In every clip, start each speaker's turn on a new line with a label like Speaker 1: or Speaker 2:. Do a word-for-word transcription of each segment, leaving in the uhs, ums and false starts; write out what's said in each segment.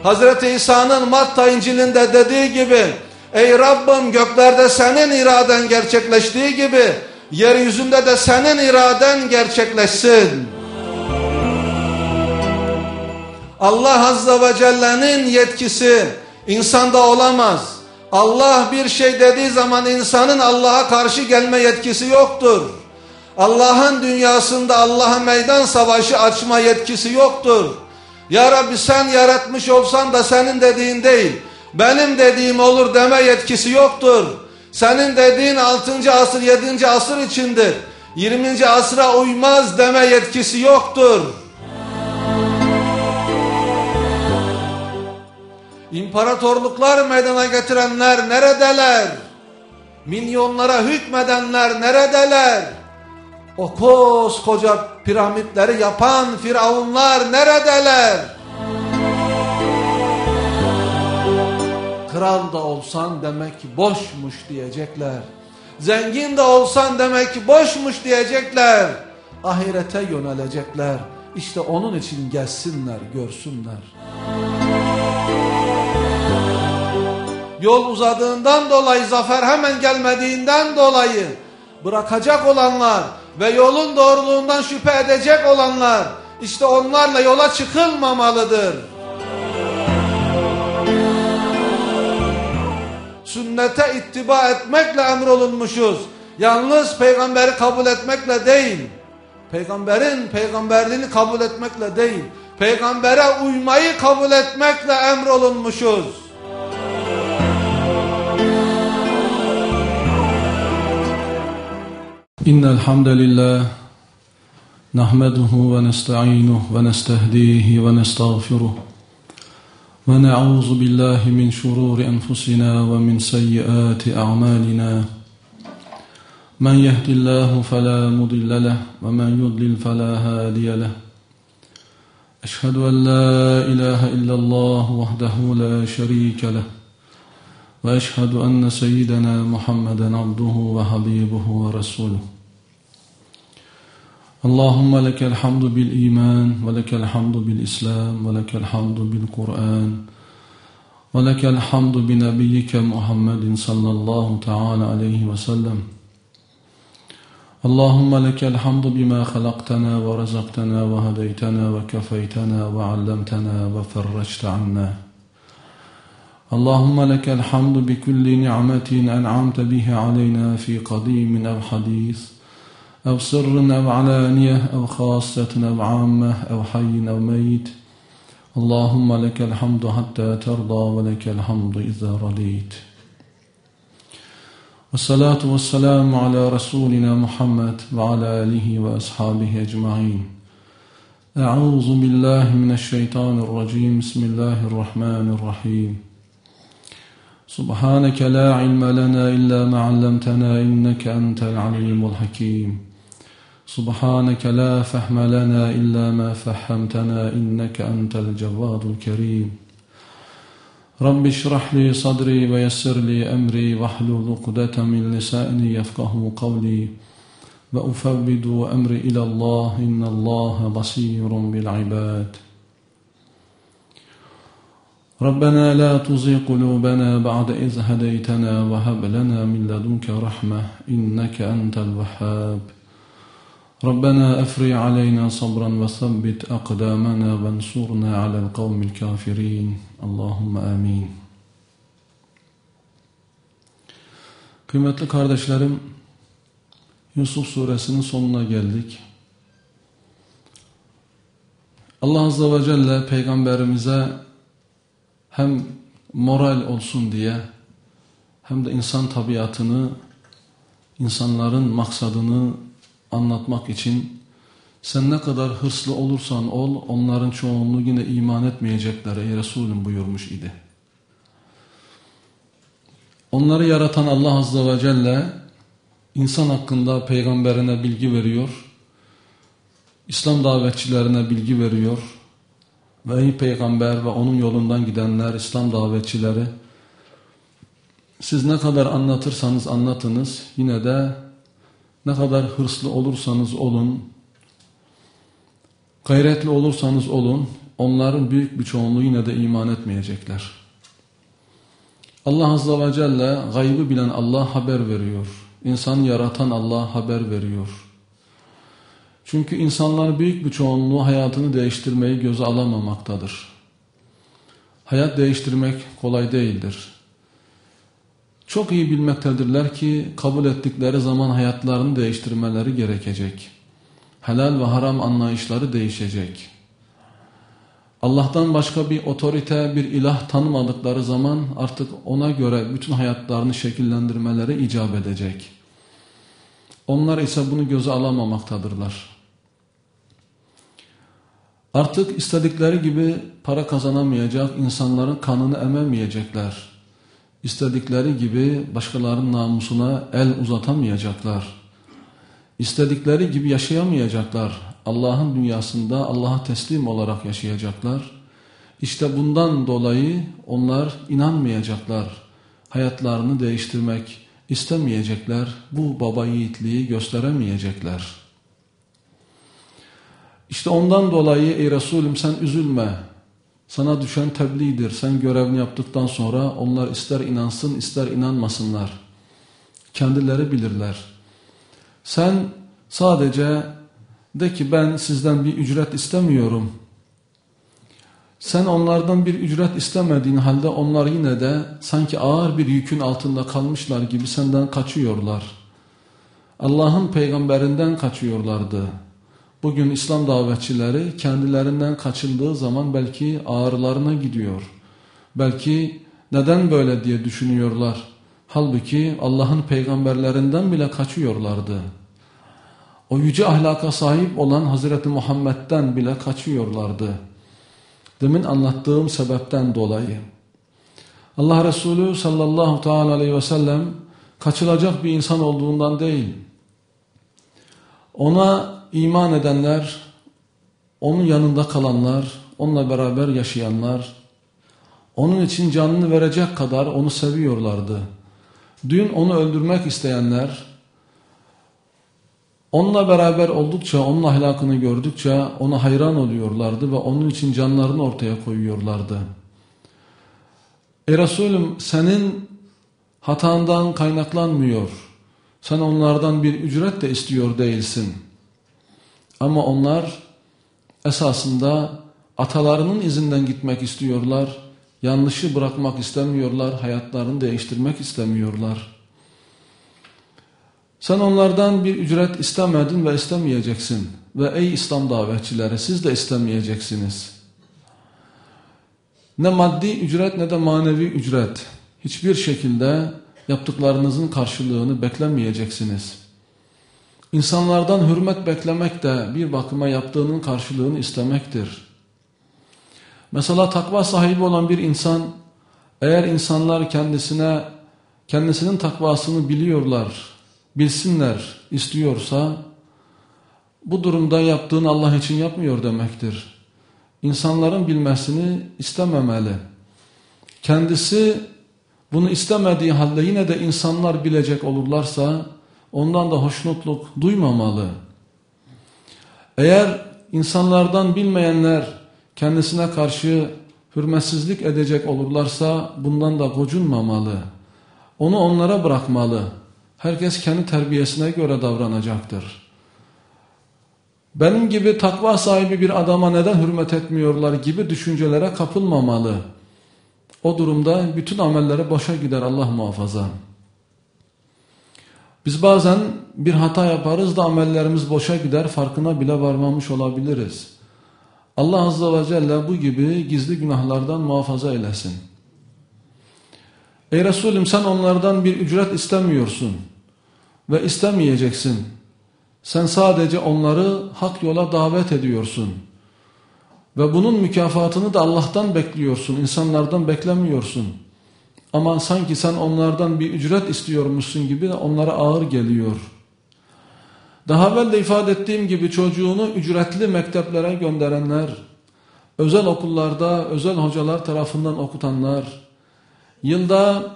Speaker 1: Hazreti İsa'nın Matta İncil'inde dediği gibi, ey Rabbim, göklerde senin iraden gerçekleştiği gibi yeryüzünde de senin iraden gerçekleşsin. Allah Azze ve Celle'nin yetkisi insanda olamaz. Allah bir şey dediği zaman insanın Allah'a karşı gelme yetkisi yoktur. Allah'ın dünyasında Allah'a meydan savaşı açma yetkisi yoktur. Ya Rabbi, sen yaratmış olsan da senin dediğin değil, benim dediğim olur deme yetkisi yoktur. Senin dediğin altıncı asır, yedinci asır içindir, yirminci asra uymaz deme yetkisi yoktur. İmparatorluklar meydana getirenler neredeler? Milyonlara hükmedenler neredeler? O koskoca piramitleri yapan firavunlar neredeler? Kral da olsan demek ki boşmuş diyecekler. Zengin de olsan demek ki boşmuş diyecekler. Ahirete yönelecekler. İşte onun için gelsinler, görsünler. Yol uzadığından dolayı, zafer hemen gelmediğinden dolayı bırakacak olanlar ve yolun doğruluğundan şüphe edecek olanlar, işte onlarla yola çıkılmamalıdır. Sünnete ittiba etmekle emrolunmuşuz. Yalnız peygamberi kabul etmekle değil, peygamberin peygamberliğini kabul etmekle değil, peygambere uymayı kabul etmekle emrolunmuşuz.
Speaker 2: İnnel hamdalillah nahmeduhu ve nestainuhu ve nestehdihi ve nestağfiruh ve na'uzu billahi min şururi enfusina ve min seyyiati a'malina. Men yehdillahu fela mudille leh ve men yudlil fela hadiye leh. Eşhedü en la ilahe illallah vahdehu la şerike leh. Ve eşhedü enne seyyidena Muhammeden abduhu ve habibuhu ve resuluh. Allahümme lekel hamdu bil iman ve lekel hamdu bil islam ve lekel hamdu bil Kur'an ve lekel hamdu bi nebiyyike Muhammedin sallallahu teala aleyhi ve sellem. Allahümme lekel hamdu bima halaktana ve razaktana ve hedeytana ve kefeytana ve allemtana ve ferreçte anna. Allahümme lekel hamdu bi kulli ni'metin en'amte bihi aleyna fi kadimin ev hadis, ev sırrın ev alaniyeh, ev khassetin ev ammeh, ev hayyin ev meyit. Allahümme lekel hamdu hatta terda ve lekel hamdu izâ radît. Vessalatu vesselamu ala Resulina Muhammed ve ala alihi ve ashabihi ecma'in. Eûzu billahi mineşşeytanirracim. Bismillahirrahmanirrahim. Subhaneke la ilme lena illa ma allamtana inneke entel alimul hakim. Subhaneke la fehme lena illa ma fehhemtena inneke entel cevvadul kerim. Rabbi şrah li sadri ve yessir li emri ve hlul ukdeten min lisani yefkahu kavli ve ufevvidu emri ilallah innallaha basirun bil ibad. ربنا لا تزغ قلوبنا بعد إذ هديتنا وهب لنا من لدنك رحمة إنك أنت الوهاب ربنا أفرغ علينا صبرا وثبت أقدامنا وانصرنا على القوم الكافرين اللهم آمين. Kıymetli kardeşlerim, Yusuf suresinin sonuna geldik. Allah Azze ve Celle peygamberimize hem moral olsun diye hem de insan tabiatını, insanların maksadını anlatmak için sen ne kadar hırslı olursan ol, onların çoğunluğu yine iman etmeyecekler ey Resulüm buyurmuş idi. Onları yaratan Allah Azze ve Celle insan hakkında peygamberine bilgi veriyor, İslam davetçilerine bilgi veriyor. Ve ey peygamber ve onun yolundan gidenler, İslam davetçileri, siz ne kadar anlatırsanız anlatınız, yine de ne kadar hırslı olursanız olun, gayretli olursanız olun, onların büyük bir çoğunluğu yine de iman etmeyecekler. Allah Azze ve Celle, gaybı bilen Allah haber veriyor. İnsanı yaratan Allah haber veriyor. Çünkü insanlar büyük bir çoğunluğu hayatını değiştirmeyi göze alamamaktadır. Hayat değiştirmek kolay değildir. Çok iyi bilmektedirler ki kabul ettikleri zaman hayatlarını değiştirmeleri gerekecek. Helal ve haram anlayışları değişecek. Allah'tan başka bir otorite, bir ilah tanımadıkları zaman artık ona göre bütün hayatlarını şekillendirmeleri icap edecek. Onlar ise bunu göze alamamaktadırlar. Artık istedikleri gibi para kazanamayacak, insanların kanını ememeyecekler. İstedikleri gibi başkalarının namusuna el uzatamayacaklar. İstedikleri gibi yaşayamayacaklar. Allah'ın dünyasında Allah'a teslim olarak yaşayacaklar. İşte bundan dolayı onlar inanmayacaklar. Hayatlarını değiştirmek istemeyecekler. Bu baba yiğitliği gösteremeyecekler. İşte ondan dolayı ey Resulüm sen üzülme. Sana düşen tebliğdir. Sen görevini yaptıktan sonra onlar ister inansın ister inanmasınlar. Kendileri bilirler. Sen sadece de ki ben sizden bir ücret istemiyorum. Sen onlardan bir ücret istemediğin halde onlar yine de sanki ağır bir yükün altında kalmışlar gibi senden kaçıyorlar. Allah'ın peygamberinden kaçıyorlardı. Bugün İslam davetçileri kendilerinden kaçıldığı zaman belki ağrılarına gidiyor. Belki neden böyle diye düşünüyorlar. Halbuki Allah'ın peygamberlerinden bile kaçıyorlardı. O yüce ahlaka sahip olan Hazreti Muhammed'den bile kaçıyorlardı. Demin anlattığım sebepten dolayı. Allah Resulü sallallahu teala aleyhi ve sellem kaçılacak bir insan olduğundan değil. Ona iman edenler, onun yanında kalanlar, onunla beraber yaşayanlar, onun için canını verecek kadar onu seviyorlardı. Dün onu öldürmek isteyenler, onunla beraber oldukça, onun ahlakını gördükçe ona hayran oluyorlardı ve onun için canlarını ortaya koyuyorlardı. Ey Resulüm senin hatandan kaynaklanmıyor. Sen onlardan bir ücret de istiyor değilsin. Ama onlar esasında atalarının izinden gitmek istiyorlar. Yanlışı bırakmak istemiyorlar. Hayatlarını değiştirmek istemiyorlar. Sen onlardan bir ücret istemedin ve istemeyeceksin. Ve ey İslam davetçileri siz de istemeyeceksiniz. Ne maddi ücret ne de manevi ücret. Hiçbir şekilde yaptıklarınızın karşılığını beklemeyeceksiniz. İnsanlardan hürmet beklemek de bir bakıma yaptığının karşılığını istemektir. Mesela takva sahibi olan bir insan, eğer insanlar kendisine kendisinin takvasını biliyorlar, bilsinler istiyorsa, bu durumda yaptığını Allah için yapmıyor demektir. İnsanların bilmesini istememeli. Kendisi bunu istemediği halde yine de insanlar bilecek olurlarsa, ondan da hoşnutluk duymamalı. Eğer insanlardan bilmeyenler kendisine karşı hürmetsizlik edecek olurlarsa bundan da gocunmamalı. Onu onlara bırakmalı. Herkes kendi terbiyesine göre davranacaktır. Benim gibi takva sahibi bir adama neden hürmet etmiyorlar gibi düşüncelere kapılmamalı. O durumda bütün amelleri boşa gider, Allah muhafaza. Biz bazen bir hata yaparız da amellerimiz boşa gider, farkına bile varmamış olabiliriz. Allah Azze ve Celle bu gibi gizli günahlardan muhafaza eylesin. Ey Resulüm sen onlardan bir ücret istemiyorsun ve istemeyeceksin. Sen sadece onları hak yola davet ediyorsun. Ve bunun mükafatını da Allah'tan bekliyorsun, insanlardan beklemiyorsun. Ama sanki sen onlardan bir ücret istiyormuşsun gibi de onlara ağır geliyor. Daha evvel de ifade ettiğim gibi çocuğunu ücretli mekteplere gönderenler, özel okullarda özel hocalar tarafından okutanlar, yılda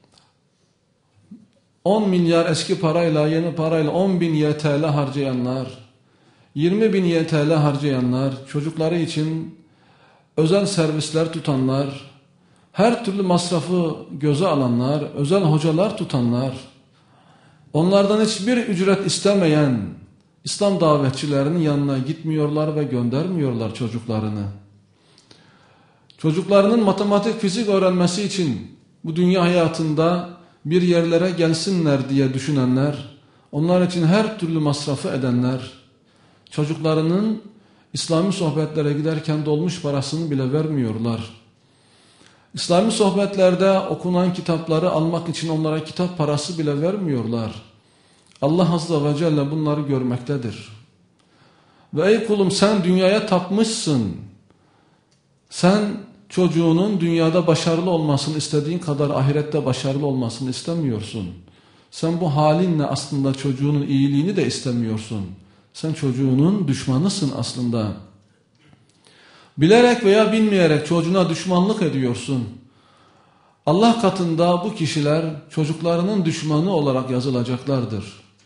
Speaker 2: on milyar eski parayla yeni parayla on bin Y T L harcayanlar, yirmi bin Y T L harcayanlar, çocukları için özel servisler tutanlar, her türlü masrafı göze alanlar, özel hocalar tutanlar, onlardan hiçbir ücret istemeyen İslam davetçilerinin yanına gitmiyorlar ve göndermiyorlar çocuklarını. Çocuklarının matematik, fizik öğrenmesi için bu dünya hayatında bir yerlere gelsinler diye düşünenler, onlar için her türlü masrafı edenler, çocuklarının İslami sohbetlere giderken dolmuş parasını bile vermiyorlar. İslami sohbetlerde okunan kitapları almak için onlara kitap parası bile vermiyorlar. Allah Azze ve Celle bunları görmektedir. Ve ey kulum, sen dünyaya tapmışsın. Sen çocuğunun dünyada başarılı olmasını istediğin kadar ahirette başarılı olmasını istemiyorsun. Sen bu halinle aslında çocuğunun iyiliğini de istemiyorsun. Sen çocuğunun düşmanısın aslında. Bilerek veya bilmeyerek çocuğuna düşmanlık ediyorsun. Allah katında bu kişiler çocuklarının düşmanı olarak yazılacaklardır.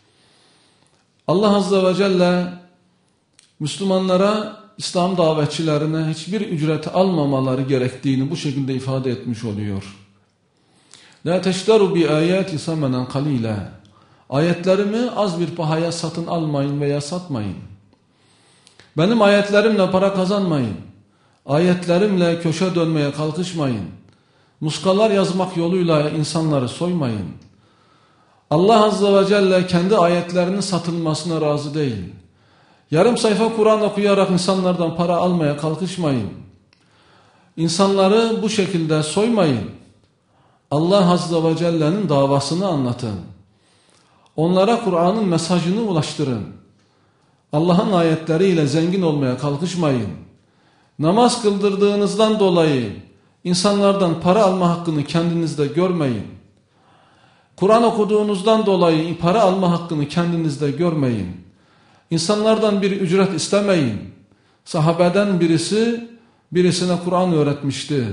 Speaker 2: Allah Azze ve Celle Müslümanlara, İslam davetçilerine hiçbir ücret almamaları gerektiğini bu şekilde ifade etmiş oluyor. La teşteru bi ayati samanan qalila. Ayetlerimi az bir pahaya satın almayın veya satmayın. Benim ayetlerimle para kazanmayın. Ayetlerimle köşe dönmeye kalkışmayın. Muskalar yazmak yoluyla insanları soymayın. Allah Azze ve Celle kendi ayetlerinin satılmasına razı değil. Yarım sayfa Kur'an okuyarak insanlardan para almaya kalkışmayın. İnsanları bu şekilde soymayın. Allah Azze ve Celle'nin davasını anlatın. Onlara Kur'an'ın mesajını ulaştırın. Allah'ın ayetleriyle zengin olmaya kalkışmayın. Namaz kıldırdığınızdan dolayı insanlardan para alma hakkını kendinizde görmeyin. Kur'an okuduğunuzdan dolayı para alma hakkını kendinizde görmeyin. İnsanlardan bir ücret istemeyin. Sahabeden birisi birisine Kur'an öğretmişti.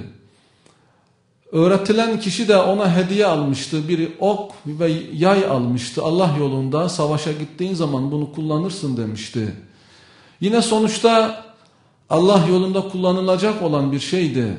Speaker 2: Öğretilen kişi de ona hediye almıştı. Bir ok ve yay almıştı. Allah yolunda savaşa gittiğin zaman bunu kullanırsın demişti. Yine sonuçta Allah yolunda kullanılacak olan bir şeydi.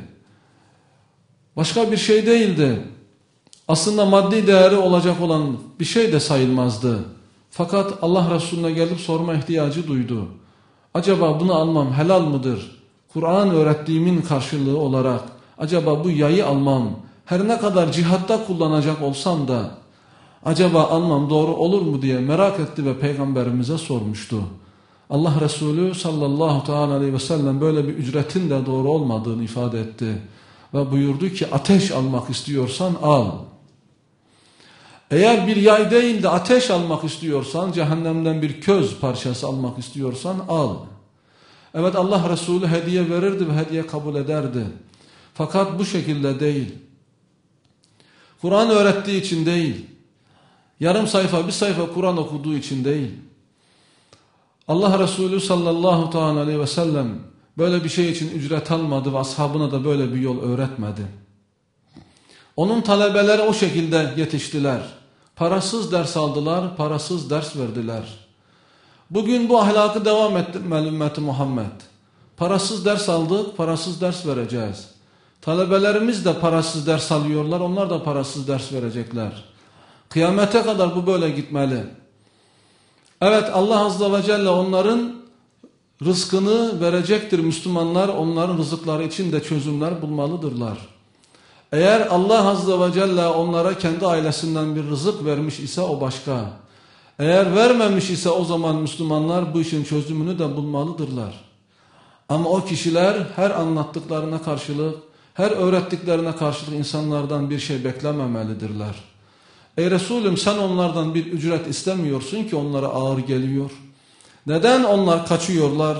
Speaker 2: Başka bir şey değildi. Aslında maddi değeri olacak olan bir şey de sayılmazdı. Fakat Allah Resulüne gelip sorma ihtiyacı duydu. Acaba bunu almam helal mıdır? Kur'an öğrettiğimin karşılığı olarak acaba bu yayı almam, her ne kadar cihatta kullanacak olsam da acaba almam doğru olur mu diye merak etti ve Peygamberimize sormuştu. Allah Resulü sallallahu teala aleyhi ve sellem böyle bir ücretin de doğru olmadığını ifade etti. Ve buyurdu ki ateş almak istiyorsan al. Eğer bir yay değil de ateş almak istiyorsan, cehennemden bir köz parçası almak istiyorsan al. Evet, Allah Resulü hediye verirdi ve hediye kabul ederdi. Fakat bu şekilde değil. Kur'an öğrettiği için değil. Yarım sayfa, bir sayfa Kur'an okuduğu için değil. Allah Resulü sallallahu teala aleyhi ve sellem böyle bir şey için ücret almadı ve ashabına da böyle bir yol öğretmedi. Onun talebeleri o şekilde yetiştiler. Parasız ders aldılar, parasız ders verdiler. Bugün bu ahlakı devam ettirmeli ümmeti Muhammed. Parasız ders aldık, parasız ders vereceğiz. Talebelerimiz de parasız ders alıyorlar, onlar da parasız ders verecekler. Kıyamete kadar bu böyle gitmeli. Evet, Allah Azze ve Celle onların rızkını verecektir. Müslümanlar onların rızıkları için de çözümler bulmalıdırlar. Eğer Allah Azze ve Celle onlara kendi ailesinden bir rızık vermiş ise o başka. Eğer vermemiş ise o zaman Müslümanlar bu işin çözümünü de bulmalıdırlar. Ama o kişiler her anlattıklarına karşılık, her öğrettiklerine karşılık insanlardan bir şey beklememelidirler. Ey Resulüm, sen onlardan bir ücret istemiyorsun ki onlara ağır geliyor. Neden onlar kaçıyorlar?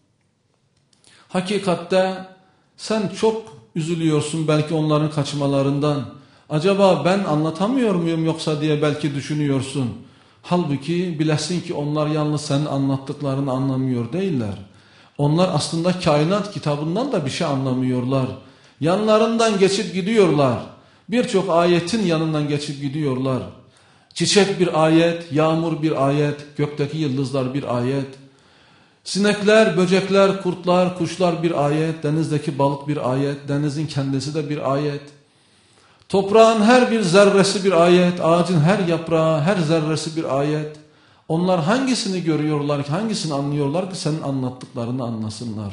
Speaker 2: Hakikatte sen çok üzülüyorsun belki onların kaçmalarından. Acaba ben anlatamıyor muyum yoksa diye belki düşünüyorsun. Halbuki bilesin ki onlar yalnız senin anlattıklarını anlamıyor değiller. Onlar aslında kainat kitabından da bir şey anlamıyorlar. Yanlarından geçip gidiyorlar. Birçok ayetin yanından geçip gidiyorlar. Çiçek bir ayet, yağmur bir ayet, gökteki yıldızlar bir ayet. Sinekler, böcekler, kurtlar, kuşlar bir ayet, denizdeki balık bir ayet, denizin kendisi de bir ayet. Toprağın her bir zerresi bir ayet, ağacın her yaprağı, her zerresi bir ayet. Onlar hangisini görüyorlar ki, hangisini anlıyorlar ki senin anlattıklarını anlasınlar.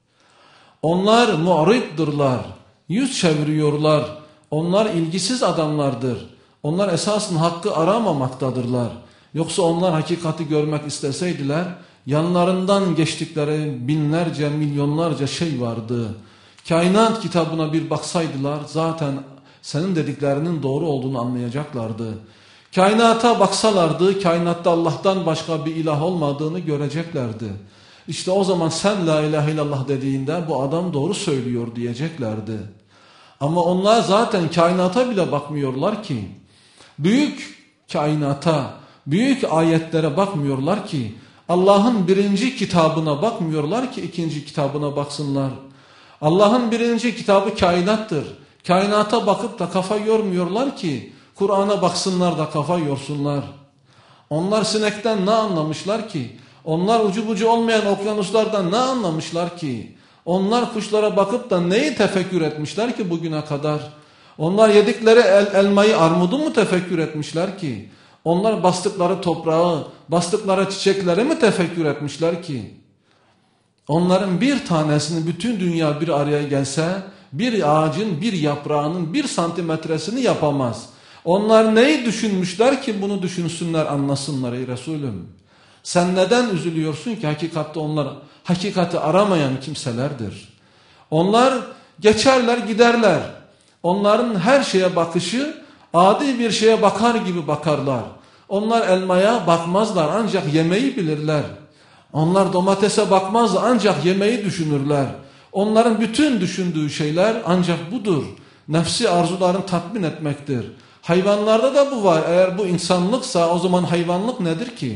Speaker 2: Onlar mu'riddırlar, yüz çeviriyorlar. Onlar ilgisiz adamlardır. Onlar esasın hakkı aramamaktadırlar. Yoksa onlar hakikati görmek isteseydiler, yanlarından geçtikleri binlerce, milyonlarca şey vardı. Kainat kitabına bir baksaydılar zaten senin dediklerinin doğru olduğunu anlayacaklardı. Kainata baksalardı, kainatta Allah'tan başka bir ilah olmadığını göreceklerdi. İşte o zaman sen la ilahe illallah dediğinde bu adam doğru söylüyor diyeceklerdi. Ama onlar zaten kainata bile bakmıyorlar ki. Büyük kainata, büyük ayetlere bakmıyorlar ki. Allah'ın birinci kitabına bakmıyorlar ki ikinci kitabına baksınlar. Allah'ın birinci kitabı kainattır. Kainata bakıp da kafa yormuyorlar ki Kur'an'a baksınlar da kafa yorsunlar. Onlar sinekten ne anlamışlar ki? Onlar ucu bucu olmayan okyanuslardan ne anlamışlar ki? Onlar kuşlara bakıp da neyi tefekkür etmişler ki bugüne kadar? Onlar yedikleri el, elmayı, armudu mu tefekkür etmişler ki? Onlar bastıkları toprağı, bastıkları çiçekleri mi tefekkür etmişler ki? Onların bir tanesini bütün dünya bir araya gelse, bir ağacın, bir yaprağının bir santimetresini yapamaz. Onlar neyi düşünmüşler ki bunu düşünsünler, anlasınlar ey Resulüm? Sen neden üzülüyorsun ki? Hakikatte onlar hakikati aramayan kimselerdir. Onlar geçerler giderler. Onların her şeye bakışı adi bir şeye bakar gibi bakarlar. Onlar elmaya bakmazlar ancak yemeği bilirler. Onlar domatese bakmaz ancak yemeği düşünürler. Onların bütün düşündüğü şeyler ancak budur. Nefsi arzularını tatmin etmektir. Hayvanlarda da bu var. Eğer bu insanlıksa o zaman hayvanlık nedir ki?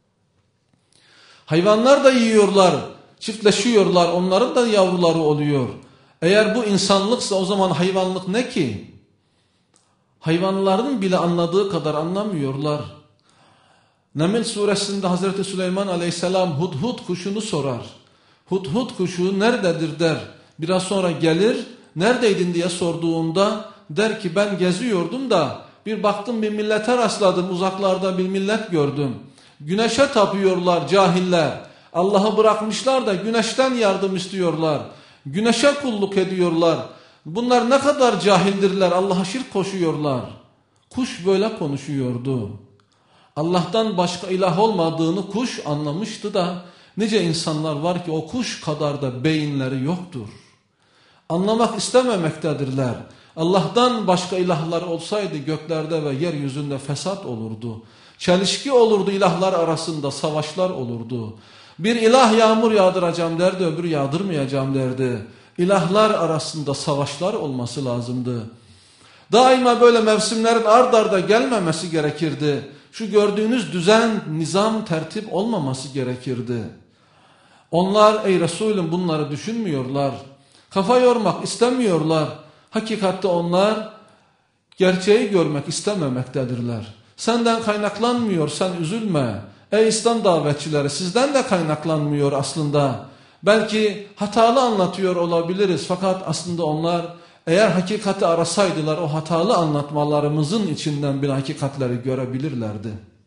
Speaker 2: Hayvanlar da yiyorlar, çiftleşiyorlar, onların da yavruları oluyor. Eğer bu insanlıksa o zaman hayvanlık ne ki? Hayvanların bile anladığı kadar anlamıyorlar. Neml suresinde Hazreti Süleyman aleyhisselam hudhud kuşunu sorar. Hudhud kuşu nerededir der. Biraz sonra gelir, neredeydin diye sorduğunda der ki ben geziyordum da bir baktım bir millete rastladım, uzaklarda bir millet gördüm. Güneşe tapıyorlar cahiller. Allah'ı bırakmışlar da güneşten yardım istiyorlar. Güneşe kulluk ediyorlar. Bunlar ne kadar cahildirler, Allah'a şirk koşuyorlar. Kuş böyle konuşuyordu. Allah'tan başka ilah olmadığını kuş anlamıştı da nice insanlar var ki o kuş kadar da beyinleri yoktur. Anlamak istememektedirler. Allah'tan başka ilahlar olsaydı göklerde ve yeryüzünde fesat olurdu. Çelişki olurdu, ilahlar arasında savaşlar olurdu. Bir ilah yağmur yağdıracağım derdi, öbürü yağdırmayacağım derdi. İlahlar arasında savaşlar olması lazımdı. Daima böyle mevsimlerin ard arda gelmemesi gerekirdi. Şu gördüğünüz düzen, nizam, tertip olmaması gerekirdi. Onlar ey Resulüm bunları düşünmüyorlar. Kafa yormak istemiyorlar. Hakikatte onlar gerçeği görmek istememektedirler. Senden kaynaklanmıyor, sen üzülme. Ey İslam davetçileri, sizden de kaynaklanmıyor aslında. Belki hatalı anlatıyor olabiliriz fakat aslında onlar eğer hakikati arasaydılar o hatalı anlatmalarımızın içinden bir hakikatleri görebilirlerdi.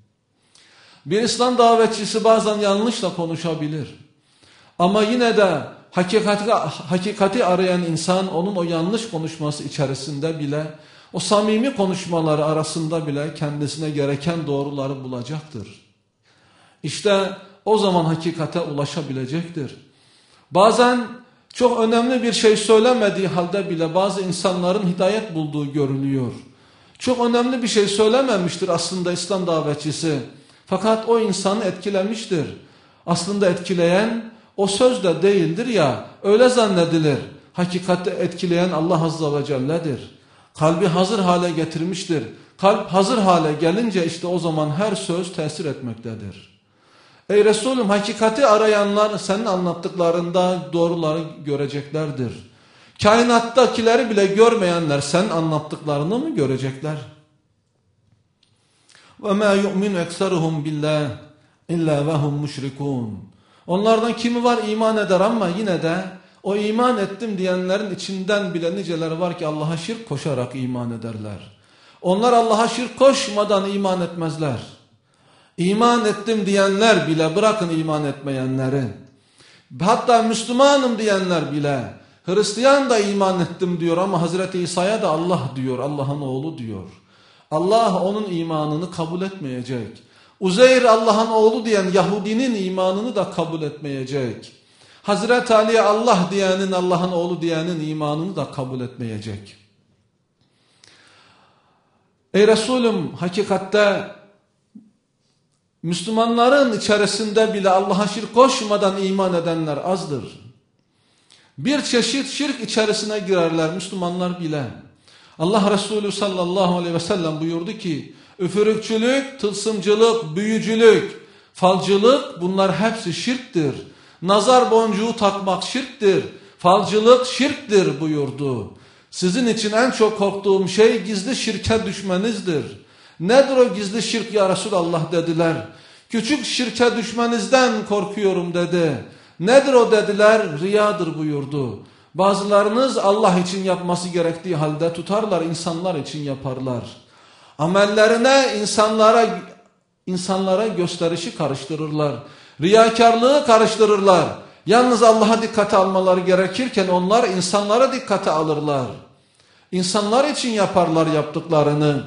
Speaker 2: Bir İslam davetçisi bazen yanlışla konuşabilir. Ama yine de hakikati, hakikati arayan insan onun o yanlış konuşması içerisinde bile o samimi konuşmaları arasında bile kendisine gereken doğruları bulacaktır. İşte o zaman hakikate ulaşabilecektir. Bazen çok önemli bir şey söylemediği halde bile bazı insanların hidayet bulduğu görülüyor. Çok önemli bir şey söylememiştir aslında İslam davetçisi. Fakat o insanı etkilemiştir. Aslında etkileyen o söz de değildir ya, öyle zannedilir. Hakikatte etkileyen Allah Azze ve Celle'dir. Kalbi hazır hale getirmiştir. Kalp hazır hale gelince işte o zaman her söz tesir etmektedir. Ey Resulüm, hakikati arayanlar senin anlattıklarında doğruları göreceklerdir. Kainattakileri bile görmeyenler senin anlattıklarını mı görecekler? وَمَا يُؤْمِنُ اَكْسَرُهُمْ بِاللّٰهِ اِلَّا وَهُمْ مُشْرِكُونَ.
Speaker 1: Onlardan kimi var iman eder ama yine de o iman ettim diyenlerin içinden bile niceleri var ki Allah'a şirk koşarak iman ederler. Onlar Allah'a şirk koşmadan iman etmezler. İman ettim diyenler bile, bırakın iman etmeyenleri, hatta Müslümanım diyenler bile, Hristiyan da iman ettim diyor ama Hazreti İsa'ya da Allah diyor, Allah'ın oğlu diyor. Allah onun imanını kabul etmeyecek. Uzeyr Allah'ın oğlu diyen Yahudinin imanını da kabul etmeyecek. Hazreti Ali'ye Allah diyenin, Allah'ın oğlu diyenin imanını da kabul etmeyecek. Ey Resulüm, hakikatte Müslümanların içerisinde bile Allah'a şirk koşmadan iman edenler azdır. Bir çeşit şirk içerisine girerler Müslümanlar bile. Allah Resulü sallallahu aleyhi ve sellem buyurdu ki, üfürükçülük, tılsımcılık, büyücülük, falcılık, bunlar hepsi şirktir. Nazar boncuğu takmak şirktir. Falcılık şirktir buyurdu. Sizin için en çok korktuğum şey gizli şirke düşmenizdir. Nedir o gizli şirk ya Resulallah dediler. Küçük şirke düşmenizden korkuyorum dedi. Nedir o dediler, riyadır buyurdu. Bazılarınız Allah için yapması gerektiği halde tutarlar, insanlar için yaparlar. Amellerine insanlara insanlara gösterişi karıştırırlar. Riyakarlığı karıştırırlar. Yalnız Allah'a dikkate almaları gerekirken onlar insanlara dikkate alırlar. İnsanlar için yaparlar yaptıklarını.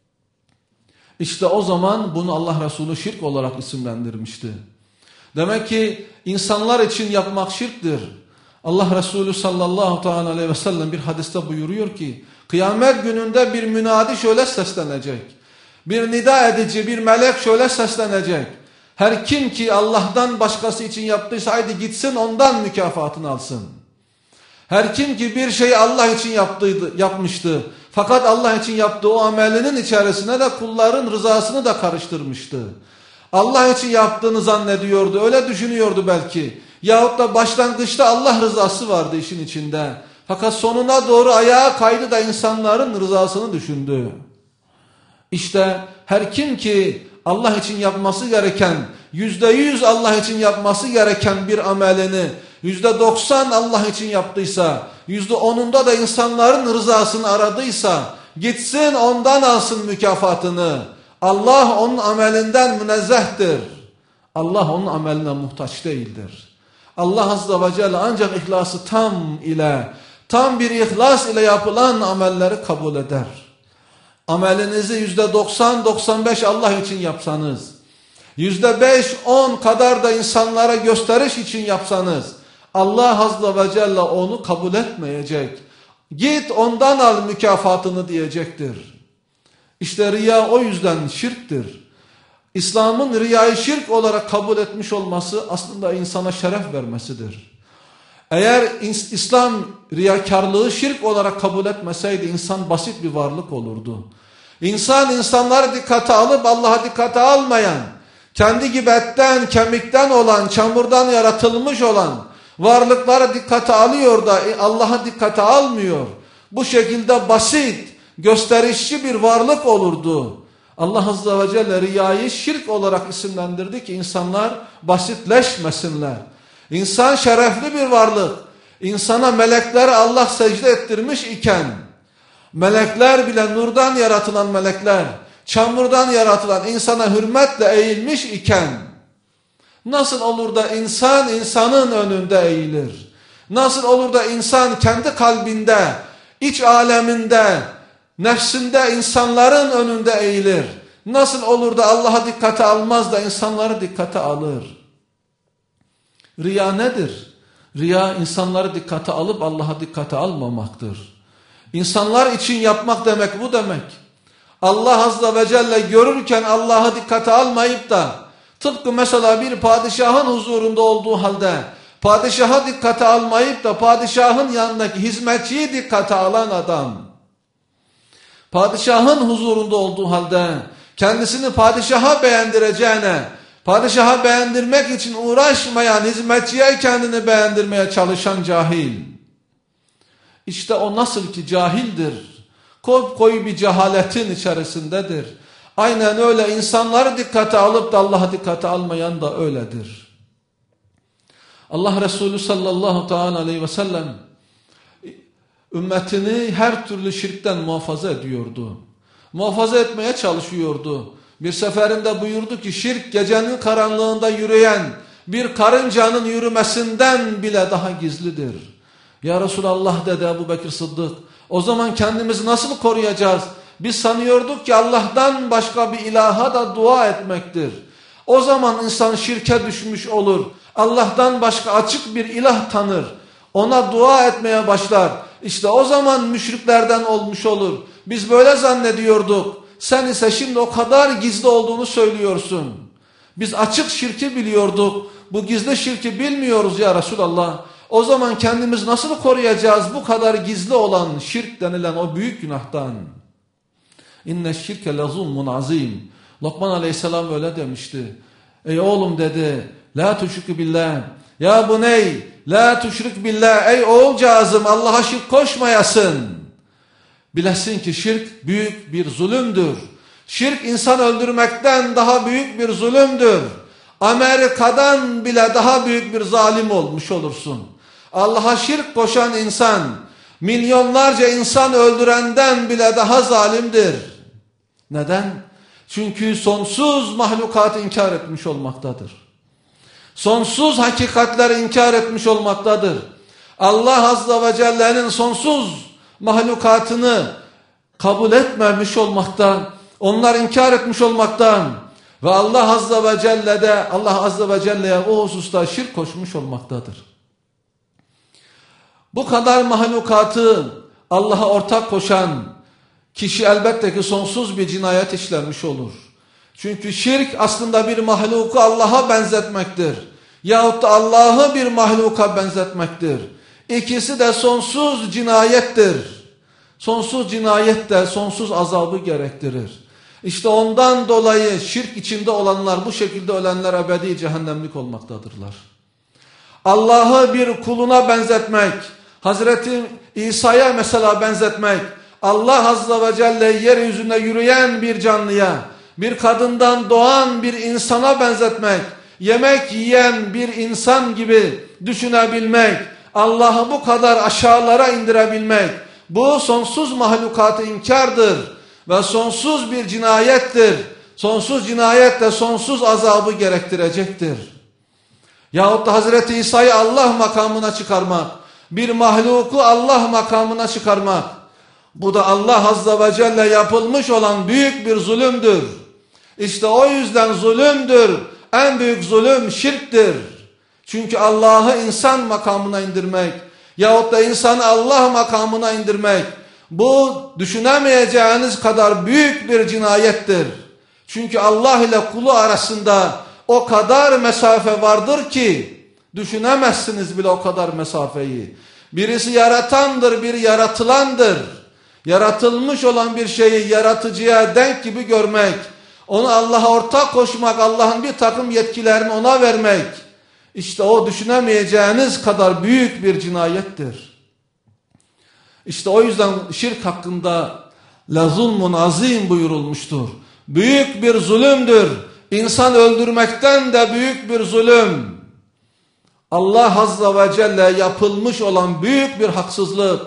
Speaker 1: İşte o zaman bunu Allah Resulü şirk olarak isimlendirmişti. Demek ki insanlar için yapmak şirktir. Allah Resulü sallallahu aleyhi ve sellem bir hadiste buyuruyor ki, kıyamet gününde bir münadi şöyle seslenecek. Bir nida edici bir melek şöyle seslenecek. Her kim ki Allah'tan başkası için yaptıysa haydi gitsin ondan mükafatını alsın. Her kim ki bir şeyi Allah için yaptıydı, yapmıştı. Fakat Allah için yaptığı o amelinin içerisine de kulların rızasını da karıştırmıştı. Allah için yaptığını zannediyordu, öyle düşünüyordu belki. Yahut da başlangıçta Allah rızası vardı işin içinde. Fakat sonuna doğru ayağa kaydı da insanların rızasını düşündü. İşte her kim ki Allah için yapması gereken, yüzde yüz Allah için yapması gereken bir amelini yüzde doksan Allah için yaptıysa, yüzde onunda da insanların rızasını aradıysa, gitsin ondan alsın mükafatını. Allah onun amelinden münezzehtir. Allah onun ameline muhtaç değildir. Allah Azze ve Celle ancak ihlası tam ile, tam bir ihlas ile yapılan amelleri kabul eder. Amelinizi yüzde doksan doksan beş Allah için yapsanız, yüzde beş on kadar da insanlara gösteriş için yapsanız, Allah Azze ve Celle onu kabul etmeyecek. Git ondan al mükafatını diyecektir. İşte riya o yüzden şirktir. İslam'ın riyayı şirk olarak kabul etmiş olması aslında insana şeref vermesidir. Eğer İslam riyakarlığı şirk olarak kabul etmeseydi insan basit bir varlık olurdu. İnsan insanları dikkate alıp Allah'a dikkate almayan, kendi gibi etten, kemikten olan, çamurdan yaratılmış olan varlıklara dikkate alıyor da Allah'a dikkate almıyor. Bu şekilde basit, gösterişçi bir varlık olurdu. Allah Azze ve Celle riyayı şirk olarak isimlendirdi ki insanlar basitleşmesinler. İnsan şerefli bir varlık. İnsana melekler Allah secde ettirmiş iken, melekler bile nurdan yaratılan melekler, çamurdan yaratılan insana hürmetle eğilmiş iken, nasıl olur da insan insanın önünde eğilir? Nasıl olur da insan kendi kalbinde, iç aleminde, nefsinde insanların önünde eğilir? Nasıl olur da Allah'a dikkate almaz da insanları dikkate alır? Riya nedir? Riya insanları dikkate alıp Allah'a dikkate almamaktır. İnsanlar için yapmak demek bu demek. Allah Azze ve Celle görürken Allah'ı dikkate almayıp da tıpkı mesela bir padişahın huzurunda olduğu halde padişaha dikkate almayıp da padişahın yanındaki hizmetçiyi dikkate alan adam, padişahın huzurunda olduğu halde kendisini padişaha beğendireceğine, padişaha beğendirmek için uğraşmayan hizmetçiye kendini beğendirmeye çalışan cahil. İşte o nasıl ki cahildir, koyu bir cehaletin içerisindedir. Aynen öyle insanları dikkate alıp da Allah'a dikkate almayan da öyledir. Allah Resulü sallallahu teala aleyhi ve sellem ümmetini her türlü şirkten muhafaza ediyordu. Muhafaza etmeye çalışıyordu. Bir seferinde buyurdu ki şirk gecenin karanlığında yürüyen bir karıncanın yürümesinden bile daha gizlidir. Ya Resulallah dedi Ebu Bekir Sıddık, o zaman kendimizi nasıl koruyacağız? Biz sanıyorduk ki Allah'tan başka bir ilaha da dua etmektir. O zaman insan şirke düşmüş olur. Allah'tan başka açık bir ilah tanır. Ona dua etmeye başlar. İşte o zaman müşriklerden olmuş olur. Biz böyle zannediyorduk. Sen ise şimdi o kadar gizli olduğunu söylüyorsun. Biz açık şirki biliyorduk. Bu gizli şirki bilmiyoruz ya Resulallah. O zaman kendimizi nasıl koruyacağız bu kadar gizli olan şirk denilen o büyük günahtan? İnne şirke lezulmun azim. Lokman aleyhisselam öyle demişti. Ey oğlum dedi. La tuşrik billah. Ya buney. La tuşrik billah. Ey oğulcağızım Allah'a şirk koşmayasın. Bilesin ki şirk büyük bir zulümdür. Şirk insan öldürmekten daha büyük bir zulümdür. Amerika'dan bile daha büyük bir zalim olmuş olursun. Allah'a şirk koşan insan, milyonlarca insan öldürenden bile daha zalimdir. Neden? Çünkü sonsuz mahlukatı inkar etmiş olmaktadır. Sonsuz hakikatleri inkar etmiş olmaktadır. Allah Azze ve Celle'nin sonsuz mahlukatını kabul etmemiş olmaktan, onlar inkar etmiş olmaktan ve Allah Azze ve Celle'de Allah Azze ve Celle'ye o hususta şirk koşmuş olmaktadır. Bu kadar mahlukatı Allah'a ortak koşan kişi elbette ki sonsuz bir cinayet işlemiş olur. Çünkü şirk aslında bir mahluku Allah'a benzetmektir. Yahut da Allah'ı bir mahluka benzetmektir. İkisi de sonsuz cinayettir. Sonsuz cinayet de sonsuz azabı gerektirir. İşte ondan dolayı şirk içinde olanlar, bu şekilde ölenler ebedi cehennemlik olmaktadırlar. Allah'ı bir kuluna benzetmek, Hazreti İsa'ya mesela benzetmek, Allah Azze ve Celle yeryüzünde yürüyen bir canlıya, bir kadından doğan bir insana benzetmek, yemek yiyen bir insan gibi düşünebilmek, Allah'ı bu kadar aşağılara indirebilmek, bu sonsuz mahlukatı inkardır ve sonsuz bir cinayettir. Sonsuz cinayet de sonsuz azabı gerektirecektir. Yahut da Hazreti İsa'yı Allah makamına çıkarmak, bir mahluku Allah makamına çıkarmak, bu da Allah Azze ve Celle yapılmış olan büyük bir zulümdür. İşte o yüzden zulümdür. En büyük zulüm şirktir. Çünkü Allah'ı insan makamına indirmek yahut da insanı Allah makamına indirmek, bu düşünemeyeceğiniz kadar büyük bir cinayettir. Çünkü Allah ile kulu arasında o kadar mesafe vardır ki düşünemezsiniz bile o kadar mesafeyi. Birisi yaratandır, biri yaratılandır. Yaratılmış olan bir şeyi yaratıcıya denk gibi görmek, onu Allah'a ortak koşmak, Allah'ın bir takım yetkilerini ona vermek, İşte o düşünemeyeceğiniz kadar büyük bir cinayettir. İşte o yüzden şirk hakkında la zulmun azim buyurulmuştur. Büyük bir zulümdür. İnsan öldürmekten de büyük bir zulüm. Allah Azze ve Celle yapılmış olan büyük bir haksızlık.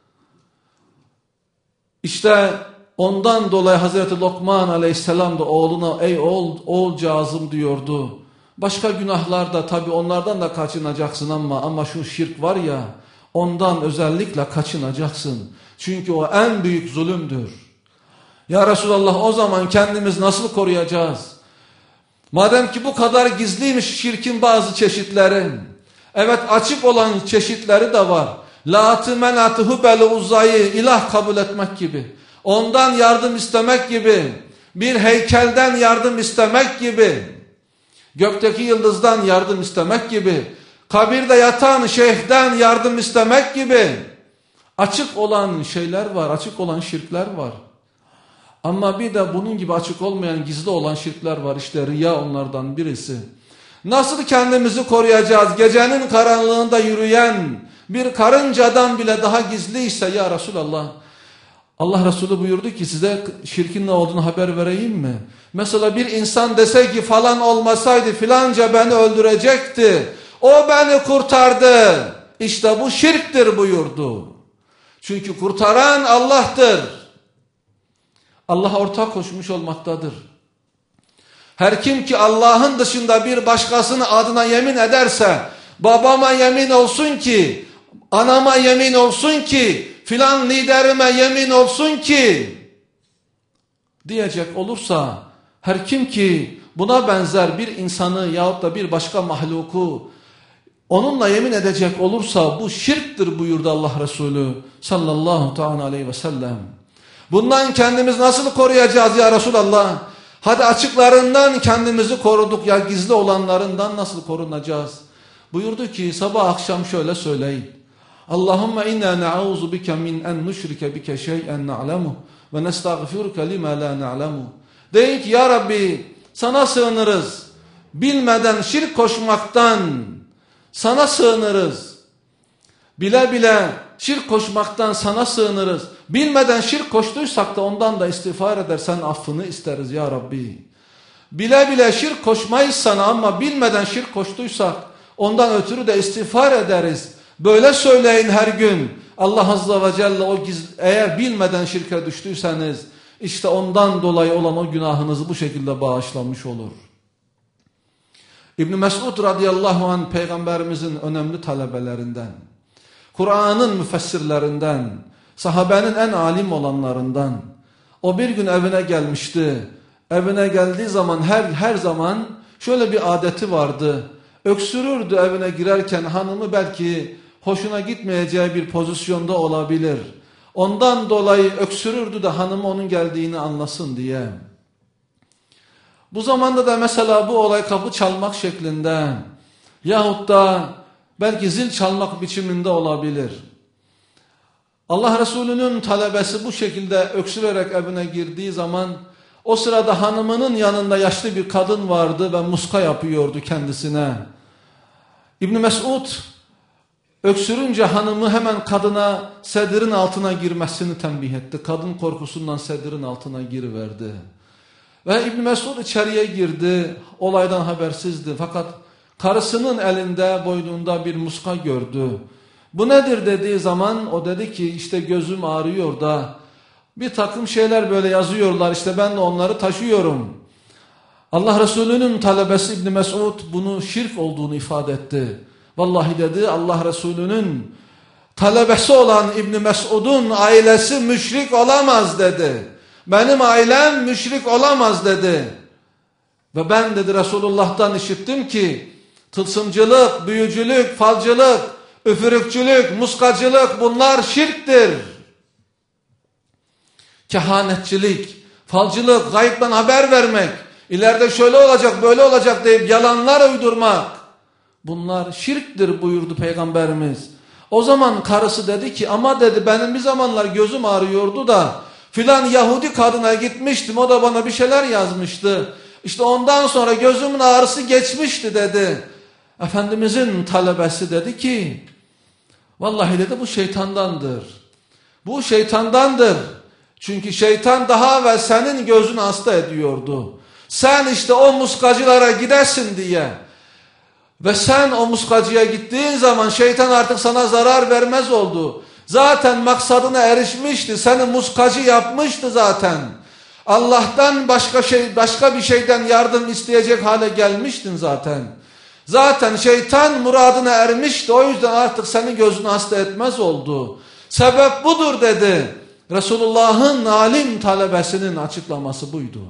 Speaker 1: İşte ondan dolayı Hazreti Lokman Aleyhisselam da oğluna ey oğul, oğulcağızım diyordu. Başka günahlar da tabii onlardan da kaçınacaksın ama ama şu şirk var ya, ondan özellikle kaçınacaksın. Çünkü o en büyük zulümdür. Ya Resulallah, o zaman kendimizi nasıl koruyacağız? Madem ki bu kadar gizliymiş şirkin bazı çeşitleri. Evet, açık olan çeşitleri de var. Lat-ı menatı hubel-i uzayı ilah kabul etmek gibi. Ondan yardım istemek gibi. Bir heykelden yardım istemek gibi. Gökteki yıldızdan yardım istemek gibi. Kabirde yatan şeyhden yardım istemek gibi. Açık olan şeyler var. Açık olan şirkler var. Ama bir de bunun gibi açık olmayan gizli olan şirkler var. İşte riya onlardan birisi. Nasıl kendimizi koruyacağız? Gecenin karanlığında yürüyen bir karıncadan bile daha gizliyse ya Resulallah. Allah Resulü buyurdu ki size şirkin ne olduğunu haber vereyim mi? Mesela bir insan dese ki falan olmasaydı filanca beni öldürecekti. O beni kurtardı. İşte bu şirktir buyurdu. Çünkü kurtaran Allah'tır. Allah ortak koşmuş olmaktadır. Her kim ki Allah'ın dışında bir başkasının adına yemin ederse, babama yemin olsun ki, anama yemin olsun ki, filan liderime yemin olsun ki, diyecek olursa, her kim ki buna benzer bir insanı yahut da bir başka mahluku onunla yemin edecek olursa bu şirktir buyurdu Allah Resulü sallallahu teala aleyhi ve sellem. Bundan kendimiz nasıl koruyacağız ya Resulallah? Hadi açıklarından kendimizi koruduk ya gizli olanlarından nasıl korunacağız? Buyurdu ki sabah akşam şöyle söyleyin. Allahümme inna na'uzu bike min en nüşrike bike şey'en na'lemu ve nestağfiruke lima la na'lemu. Deyin ki ya Rabbi sana sığınırız. Bilmeden şirk koşmaktan sana sığınırız. Bile bile şirk koşmaktan sana sığınırız. Bilmeden şirk koştuysak da ondan da istiğfar edersen affını isteriz ya Rabbi. Bile bile şirk koşmayız sana ama bilmeden şirk koştuysak ondan ötürü de istiğfar ederiz. Böyle söyleyin her gün. Allah Azze ve Celle o giz, eğer bilmeden şirke düştüyseniz işte ondan dolayı olan o günahınızı bu şekilde bağışlamış olur. İbn Mesud radıyallahu anh peygamberimizin önemli talebelerinden, Kur'an'ın müfessirlerinden, sahabenin en alim olanlarından. O bir gün evine gelmişti. Evine geldiği zaman her her zaman şöyle bir adeti vardı. Öksürürdü evine girerken, hanımı belki hoşuna gitmeyeceği bir pozisyonda olabilir. Ondan dolayı öksürürdü de hanımı onun geldiğini anlasın diye. Bu zamanda da mesela bu olay kapı çalmak şeklinde yahut da belki zil çalmak biçiminde olabilir. Allah Resulü'nün talebesi bu şekilde öksürerek evine girdiği zaman o sırada hanımının yanında yaşlı bir kadın vardı ve muska yapıyordu kendisine. İbn Mesud öksürünce hanımı hemen kadına sedirin altına girmesini tembih etti. Kadın korkusundan sedirin altına giriverdi. Ve İbn Mesud içeriye girdi, olaydan habersizdi. Fakat karısının elinde, boynunda bir muska gördü. Bu nedir dediği zaman o dedi ki işte gözüm ağrıyor da bir takım şeyler böyle yazıyorlar, işte ben de onları taşıyorum. Allah Resulü'nün talebesi İbn Mesud bunu şirk olduğunu ifade etti. Vallahi dedi Allah Resulü'nün talebesi olan İbn Mesud'un ailesi müşrik olamaz dedi. Benim ailem müşrik olamaz dedi. Ve ben dedi Resulullah'tan işittim ki tılsımcılık, büyücülük, falcılık, üfürükçülük, muskacılık bunlar şirktir. Kehanetçilik, falcılık, gaybden haber vermek, ileride şöyle olacak böyle olacak deyip yalanlar uydurmak bunlar şirktir buyurdu Peygamberimiz. O zaman karısı dedi ki ama dedi benim bir zamanlar gözüm ağrıyordu da filan Yahudi kadına gitmiştim, o da bana bir şeyler yazmıştı. İşte ondan sonra gözümün ağrısı geçmişti dedi. Efendimizin talebesi dedi ki vallahi dedi bu şeytandandır. Bu şeytandandır. Çünkü şeytan daha evvel senin gözünü hasta ediyordu. Sen işte o muskacılara gidesin diye. Ve sen o muskacıya gittiğin zaman şeytan artık sana zarar vermez oldu. Zaten maksadına erişmişti. Seni muskacı yapmıştı zaten. Allah'tan başka şey, başka bir şeyden yardım isteyecek hale gelmiştin zaten. Zaten şeytan muradına ermişti. O yüzden artık senin gözünü hasta etmez oldu. Sebep budur dedi. Resulullah'ın alim talebesinin açıklaması buydu.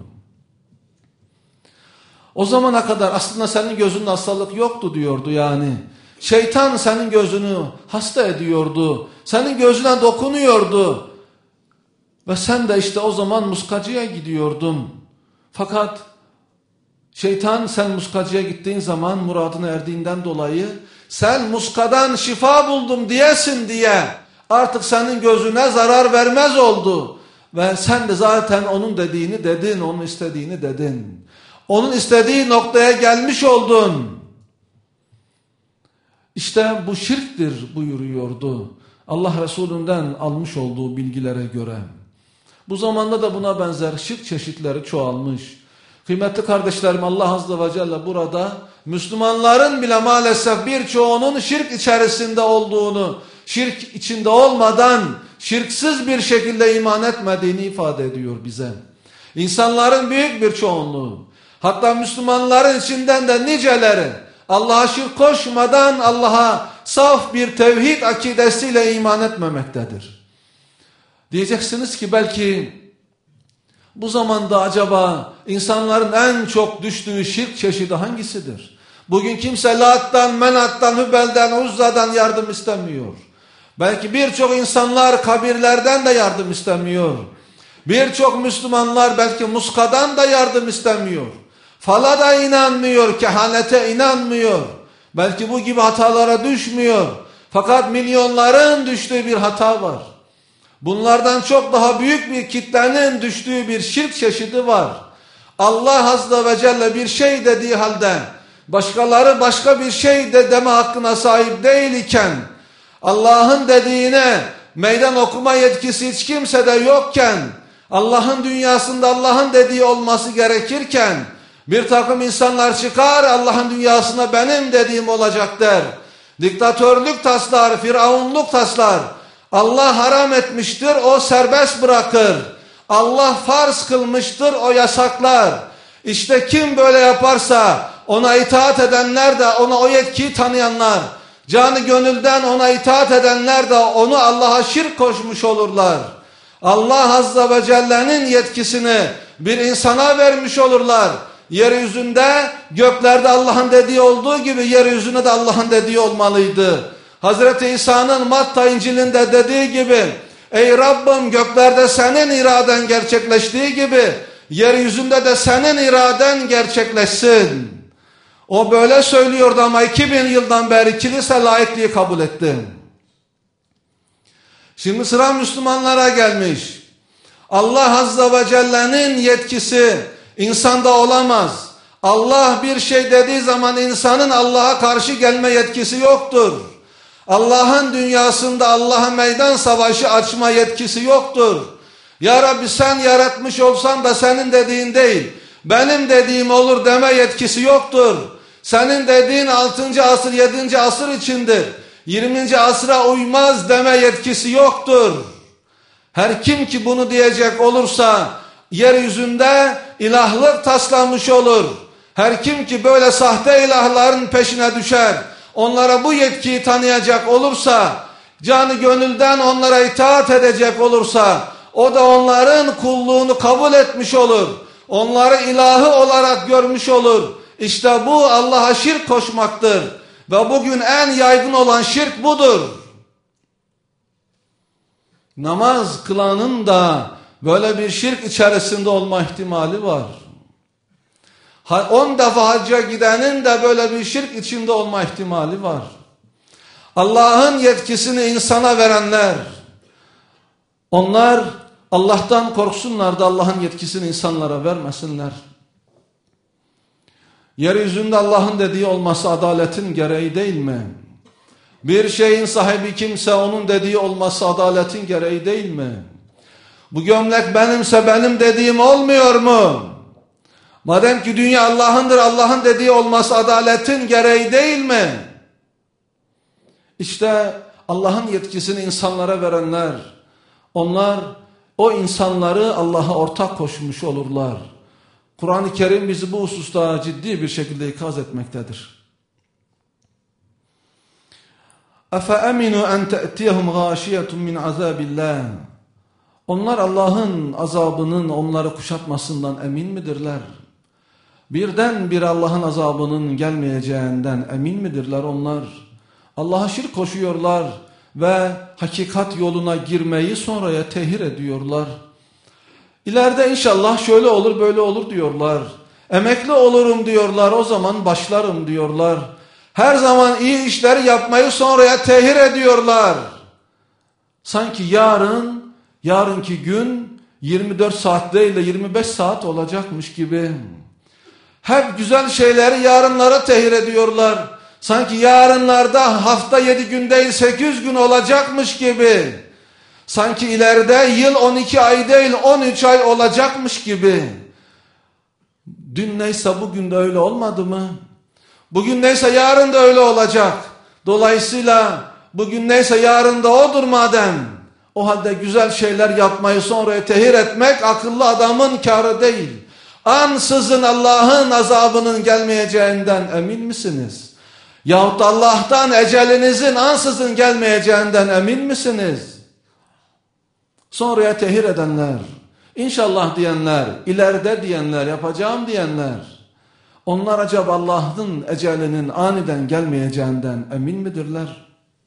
Speaker 1: O zamana kadar aslında senin gözünde hastalık yoktu diyordu yani. Şeytan senin gözünü hasta ediyordu. Senin gözüne dokunuyordu. Ve sen de işte o zaman muskacıya gidiyordun. Fakat şeytan sen muskacıya gittiğin zaman muradına erdiğinden dolayı sen muskadan şifa buldum diyesin diye artık senin gözüne zarar vermez oldu. Ve sen de zaten onun dediğini dedin, onun istediğini dedin. Onun istediği noktaya gelmiş oldun. İşte bu şirktir buyuruyordu. Allah Resulü'nden almış olduğu bilgilere göre. Bu zamanda da buna benzer şirk çeşitleri çoğalmış. Kıymetli kardeşlerim Allah Azze ve Celle burada Müslümanların bile maalesef birçoğunun şirk içerisinde olduğunu, şirk içinde olmadan şirksiz bir şekilde iman etmediğini ifade ediyor bize. İnsanların büyük bir çoğunluğu, hatta Müslümanların içinden de niceleri Allah'a şirk koşmadan Allah'a saf bir tevhid akidesiyle iman etmemektedir. Diyeceksiniz ki belki bu zamanda acaba insanların en çok düştüğü şirk çeşidi hangisidir? Bugün kimse Lat'tan, Menat'tan, Hübel'den, Uzza'dan yardım istemiyor. Belki birçok insanlar kabirlerden de yardım istemiyor. Birçok Müslümanlar belki muskadan da yardım istemiyor. Fala da inanmıyor, kehanete inanmıyor. Belki bu gibi hatalara düşmüyor. Fakat milyonların düştüğü bir hata var. Bunlardan çok daha büyük bir kitlenin düştüğü bir şirk çeşidi var. Allah Azze ve Celle bir şey dediği halde başkaları başka bir şey de deme hakkına sahip değil iken, Allah'ın dediğine meydan okuma yetkisi hiç kimsede yokken, Allah'ın dünyasında Allah'ın dediği olması gerekirken bir takım insanlar çıkar, Allah'ın dünyasına benim dediğim olacak der. Diktatörlük taslar, firavunluk taslar. Allah haram etmiştir, o serbest bırakır. Allah farz kılmıştır, o yasaklar. İşte kim böyle yaparsa ona itaat edenler de, ona o yetkiyi tanıyanlar, canı gönülden ona itaat edenler de onu Allah'a şirk koşmuş olurlar. Allah Azze ve Celle'nin yetkisini bir insana vermiş olurlar. Yeryüzünde, göklerde Allah'ın dediği olduğu gibi yeryüzünde de Allah'ın dediği olmalıydı. Hazreti İsa'nın Matta İncil'inde dediği gibi, ey Rabbim göklerde senin iraden gerçekleştiği gibi yeryüzünde de senin iraden gerçekleşsin. O böyle söylüyordu ama iki bin yıldan beri kilise laikliği kabul etti. Şimdi sıra Müslümanlara gelmiş. Allah Azze ve Celle'nin yetkisi insanda olamaz. Allah bir şey dediği zaman insanın Allah'a karşı gelme yetkisi yoktur. Allah'ın dünyasında Allah'a meydan savaşı açma yetkisi yoktur. Ya Rabbi sen yaratmış olsan da senin dediğin değil, benim dediğim olur deme yetkisi yoktur. Senin dediğin altıncı asır, yedinci asır içindir. yirminci asra uymaz deme yetkisi yoktur. Her kim ki bunu diyecek olursa yeryüzünde ilahlık taslamış olur. Her kim ki böyle sahte ilahların peşine düşer, onlara bu yetkiyi tanıyacak olursa, canı gönülden onlara itaat edecek olursa, o da onların kulluğunu kabul etmiş olur. Onları ilahı olarak görmüş olur. İşte bu Allah'a şirk koşmaktır. Ve bugün en yaygın olan şirk budur. Namaz kılanın da böyle bir şirk içerisinde olma ihtimali var. On defa hacca gidenin de böyle bir şirk içinde olma ihtimali var. Allah'ın yetkisini insana verenler, onlar Allah'tan korksunlar da Allah'ın yetkisini insanlara vermesinler. Yeryüzünde Allah'ın dediği olması adaletin gereği değil mi? Bir şeyin sahibi kimse onun dediği olması adaletin gereği değil mi? Bu gömlek benimse benim dediğim olmuyor mu? Madem ki dünya Allah'ındır, Allah'ın dediği olması adaletin gereği değil mi? İşte Allah'ın yetkisini insanlara verenler, onlar o insanları Allah'a ortak koşmuş olurlar. Kur'an-ı Kerim bizi bu hususta ciddi bir şekilde ikaz etmektedir. اَفَأَمِنُوا اَنْ تَأْتِيَهُمْ غَاشِيَةٌ مِنْ عَذَابِ اللّٰهِ Onlar Allah'ın azabının onları kuşatmasından emin midirler? Birden bir Allah'ın azabının gelmeyeceğinden emin midirler onlar? Allah'a şirk koşuyorlar ve hakikat yoluna girmeyi sonraya tehir ediyorlar. İleride inşallah şöyle olur böyle olur diyorlar. Emekli olurum diyorlar, o zaman başlarım diyorlar. Her zaman iyi işler yapmayı sonraya tehir ediyorlar. Sanki yarın, yarınki gün yirmi dört saat değil de yirmi beş saat olacakmış gibi. Hep güzel şeyleri yarınlara tehir ediyorlar. Sanki yarınlarda hafta yedi gün değil sekiz gün olacakmış gibi. Sanki ileride yıl on iki ay değil on üç ay olacakmış gibi. Dün neyse bugün de öyle olmadı mı? Bugün neyse yarın da öyle olacak. Dolayısıyla bugün neyse yarın da odur madem. O halde güzel şeyler yapmayı sonraya tehir etmek akıllı adamın kârı değil. Ansızın Allah'ın azabının gelmeyeceğinden emin misiniz? Yahut Allah'tan ecelinizin ansızın gelmeyeceğinden emin misiniz? Sonraya tehir edenler, inşallah diyenler, ileride diyenler, yapacağım diyenler, onlar acaba Allah'ın ecelinin aniden gelmeyeceğinden emin midirler?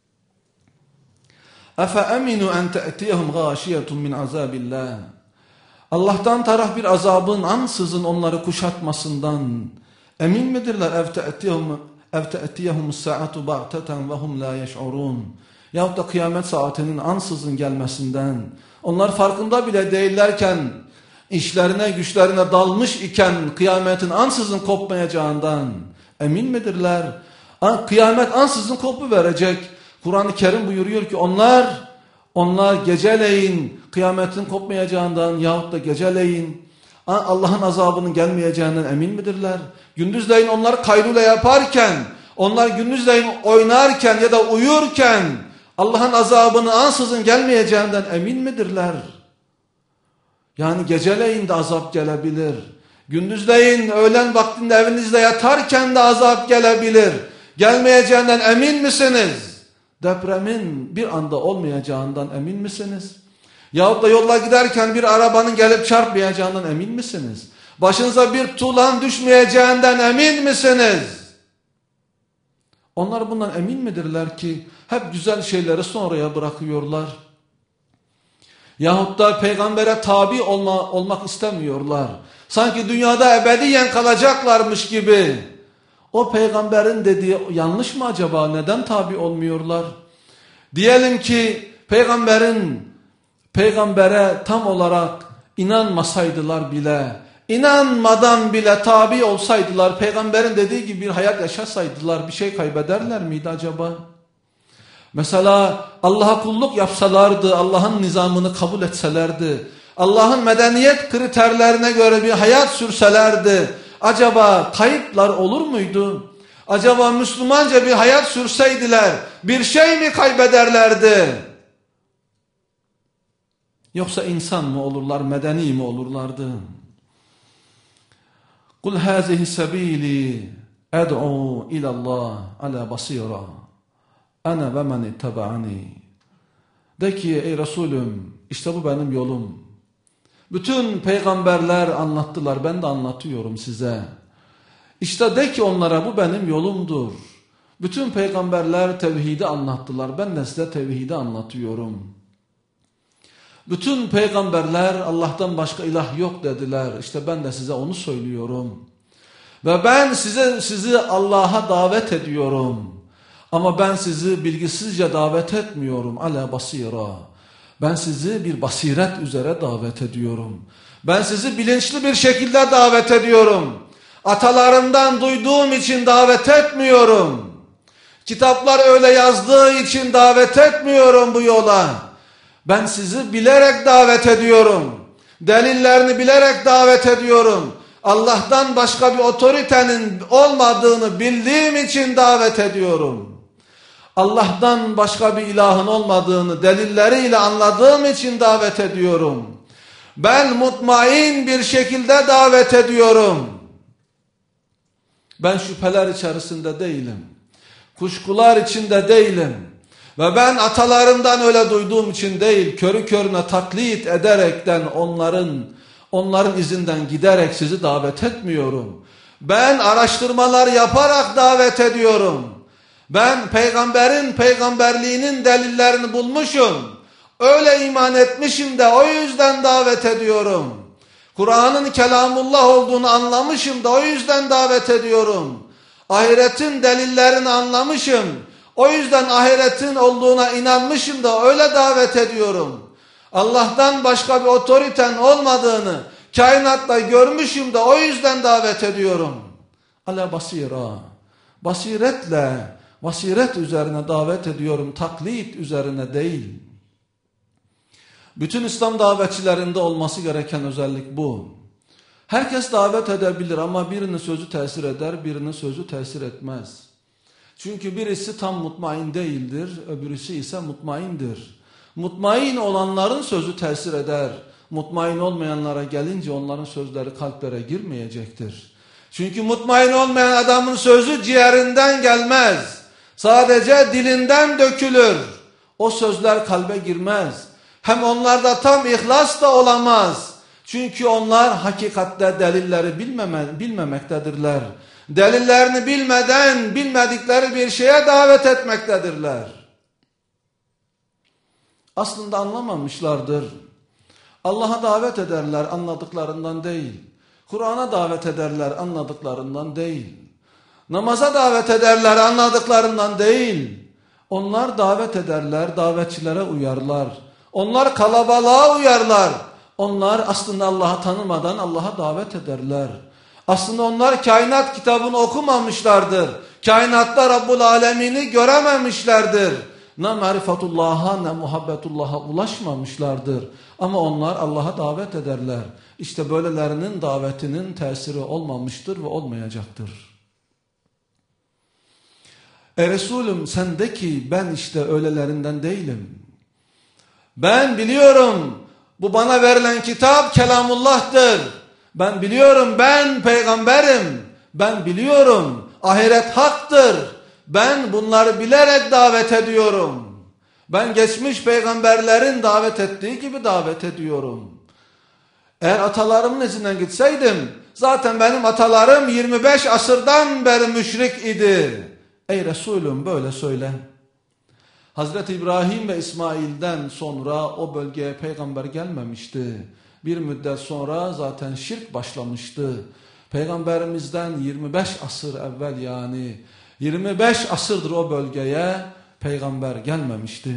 Speaker 1: اَفَأَمِنُوا اَنْ تَأْتِيَهُمْ غَاشِيَةٌ مِنْ عَذَابِ اللّٰهِ Allah'tan taraf bir azabın ansızın onları kuşatmasından emin midirler? اَوْ تَأْتِيَهُمُ السَّاعَةُ بَعْتَةً وَهُمْ لَا يَشْعُرُونَ Yahut da kıyamet saatinin ansızın gelmesinden, onlar farkında bile değillerken, işlerine güçlerine dalmış iken kıyametin ansızın kopmayacağından emin midirler? Kıyamet ansızın kopu verecek. Kur'an-ı Kerim buyuruyor ki onlar onlar geceleyin kıyametin kopmayacağından yahut da geceleyin Allah'ın azabının gelmeyeceğinden emin midirler? Gündüzleyin onlar kaylule yaparken, onlar gündüzleyin oynarken ya da uyurken Allah'ın azabının ansızın gelmeyeceğinden emin midirler? Yani geceleyin de azap gelebilir. Gündüzleyin öğlen vaktinde evinizde yatarken de azap gelebilir. Gelmeyeceğinden emin misiniz? Depremin bir anda olmayacağından emin misiniz? Yahut da yolda giderken bir arabanın gelip çarpmayacağından emin misiniz? Başınıza bir tuğlan düşmeyeceğinden emin misiniz? Onlar bundan emin midirler ki hep güzel şeyleri sonraya bırakıyorlar? Yahut da peygambere tabi olma, olmak istemiyorlar. Sanki dünyada ebediyen kalacaklarmış gibi. O peygamberin dediği yanlış mı acaba? Neden tabi olmuyorlar? Diyelim ki peygamberin peygambere tam olarak inanmasaydılar bile, inanmadan bile tabi olsaydılar, peygamberin dediği gibi bir hayat yaşasaydılar bir şey kaybederler miydi acaba? Mesela Allah'a kulluk yapsalardı, Allah'ın nizamını kabul etselerdi, Allah'ın medeniyet kriterlerine göre bir hayat sürselerdi, acaba kayıplar olur muydu? Acaba Müslümanca bir hayat sürseydiler bir şey mi kaybederlerdi? Yoksa insan mı olurlar, medeni mi olurlardı? Kul hazihi sabili ed'u ilallah ala basira ana ve men ittaba'ani. De ki ey Resulüm, işte bu benim yolum. Bütün peygamberler anlattılar, ben de anlatıyorum size. İşte de ki onlara bu benim yolumdur. Bütün peygamberler tevhidi anlattılar, ben de size tevhidi anlatıyorum. Bütün peygamberler Allah'tan başka ilah yok dediler. İşte ben de size onu söylüyorum. Ve ben size sizi Allah'a davet ediyorum. Ama ben sizi bilgisizce davet etmiyorum. Ala basira. Ben sizi bir basiret üzere davet ediyorum. Ben sizi bilinçli bir şekilde davet ediyorum. Atalarımdan duyduğum için davet etmiyorum. Kitaplar öyle yazdığı için davet etmiyorum bu yola. Ben sizi bilerek davet ediyorum. Delillerini bilerek davet ediyorum. Allah'tan başka bir otoritenin olmadığını bildiğim için davet ediyorum. Allah'tan başka bir ilahın olmadığını delilleriyle anladığım için davet ediyorum. Ben mutmain bir şekilde davet ediyorum. Ben şüpheler içerisinde değilim. Kuşkular içinde değilim. Ve ben atalarımdan öyle duyduğum için değil, körü körüne taklit ederekten onların onların izinden giderek sizi davet etmiyorum. Ben araştırmalar yaparak davet ediyorum. Ben peygamberin peygamberliğinin delillerini bulmuşum. Öyle iman etmişim de o yüzden davet ediyorum. Kur'an'ın kelamullah olduğunu anlamışım da o yüzden davet ediyorum. Ahiretin delillerini anlamışım. O yüzden ahiretin olduğuna inanmışım da öyle davet ediyorum. Allah'tan başka bir otoriten olmadığını kainatta görmüşüm de o yüzden davet ediyorum. Ala basira. Basiretle, basiret üzerine davet ediyorum. Taklit üzerine değil. Bütün İslam davetçilerinde olması gereken özellik bu. Herkes davet edebilir ama birinin sözü tesir eder, birinin sözü tesir etmez. Çünkü birisi tam mutmain değildir, öbürüsü ise mutmaindir. Mutmain olanların sözü tesir eder. Mutmain olmayanlara gelince onların sözleri kalplere girmeyecektir. Çünkü mutmain olmayan adamın sözü ciğerinden gelmez. Sadece dilinden dökülür. O sözler kalbe girmez. Hem onlarda tam ihlas da olamaz. Çünkü onlar hakikatte delilleri bilmeme, bilmemektedirler. Delillerini bilmeden bilmedikleri bir şeye davet etmektedirler. Aslında anlamamışlardır. Allah'a davet ederler anladıklarından değil. Kur'an'a davet ederler anladıklarından değil. Namaza davet ederler anladıklarından değil. Onlar davet ederler, davetçilere uyarlar. Onlar kalabalığa uyarlar. Onlar aslında Allah'ı tanımadan Allah'a davet ederler. Aslında onlar kainat kitabını okumamışlardır. Kainatta Rabbul Alemin'i görememişlerdir. Ne marifetullah'a ne muhabbetullah'a ulaşmamışlardır. Ama onlar Allah'a davet ederler. İşte böylelerinin davetinin tesiri olmamıştır ve olmayacaktır. Ey Resulüm sen de ki ben işte öylelerinden değilim. Ben biliyorum bu bana verilen kitap kelamullah'tır. Ben biliyorum ben peygamberim. Ben biliyorum ahiret haktır. Ben bunları bilerek davet ediyorum. Ben geçmiş peygamberlerin davet ettiği gibi davet ediyorum. Eğer atalarımın izinden gitseydim zaten benim atalarım yirmi beş asırdan beri müşrik idi. Ey Resulüm böyle söyle. Hazreti İbrahim ve İsmail'den sonra o bölgeye peygamber gelmemişti. Bir müddet sonra zaten şirk başlamıştı. Peygamberimizden yirmi beş asır evvel yani yirmi beş asırdır o bölgeye peygamber gelmemişti.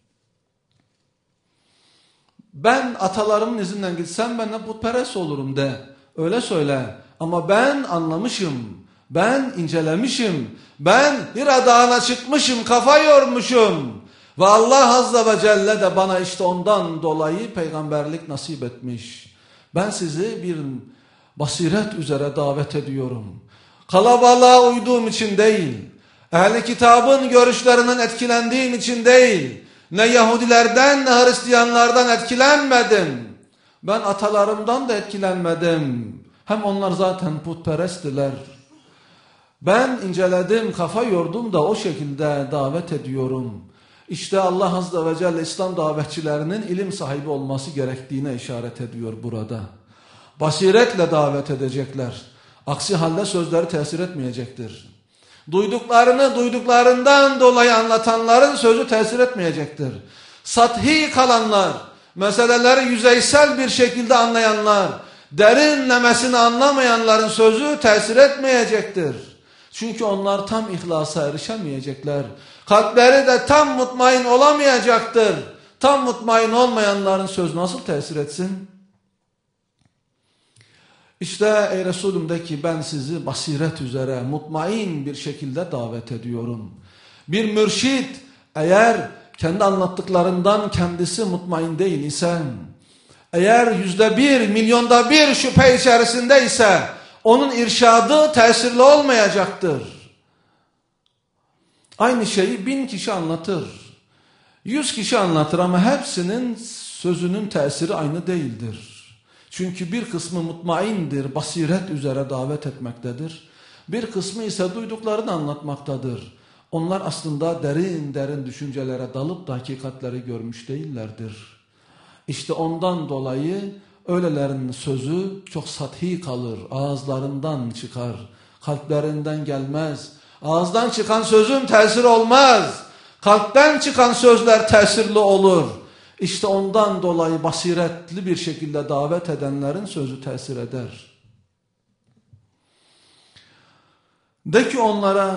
Speaker 1: Ben atalarımın izinden gitsem ben de putperest olurum de. Öyle söyle. Ama ben anlamışım. Ben incelemişim. Ben Hira Dağı'na çıkmışım. Kafa yormuşum. Ve Allah Azze ve Celle de bana işte ondan dolayı peygamberlik nasip etmiş. Ben sizi bir basiret üzere davet ediyorum. Kalabalığa uyduğum için değil. Ehl-i kitabın görüşlerinden etkilendiğim için değil. Ne Yahudilerden ne Hristiyanlardan etkilenmedim. Ben atalarımdan da etkilenmedim. Hem onlar zaten putperesttiler. Ben inceledim, kafa yordum da o şekilde davet ediyorum. İşte Allah Azze ve Celle İslam davetçilerinin ilim sahibi olması gerektiğine işaret ediyor burada. Basiretle davet edecekler. Aksi halde sözleri tesir etmeyecektir. Duyduklarını duyduklarından dolayı anlatanların sözü tesir etmeyecektir. Sathi kalanlar, meseleleri yüzeysel bir şekilde anlayanlar, derinlemesine anlamayanların sözü tesir etmeyecektir. Çünkü onlar tam ihlasa erişemeyecekler. Kalpleri de tam mutmain olamayacaktır. Tam mutmain olmayanların sözü nasıl tesir etsin? İşte ey Resulüm de ki ben sizi basiret üzere mutmain bir şekilde davet ediyorum. Bir mürşit eğer kendi anlattıklarından kendisi mutmain değil ise, eğer yüzde bir, milyonda bir şüphe içerisinde ise onun irşadı tesirli olmayacaktır. Aynı şeyi bin kişi anlatır. Yüz kişi anlatır ama hepsinin sözünün tesiri aynı değildir. Çünkü bir kısmı mutmaindir, basiret üzere davet etmektedir. Bir kısmı ise duyduklarını anlatmaktadır. Onlar aslında derin derin düşüncelere dalıp da hakikatleri görmüş değillerdir. İşte ondan dolayı öylelerin sözü çok sathi kalır, ağızlarından çıkar, kalplerinden gelmez. Ağızdan çıkan sözün tesiri olmaz. Kalpten çıkan sözler tesirli olur. İşte ondan dolayı basiretli bir şekilde davet edenlerin sözü tesir eder. De ki onlara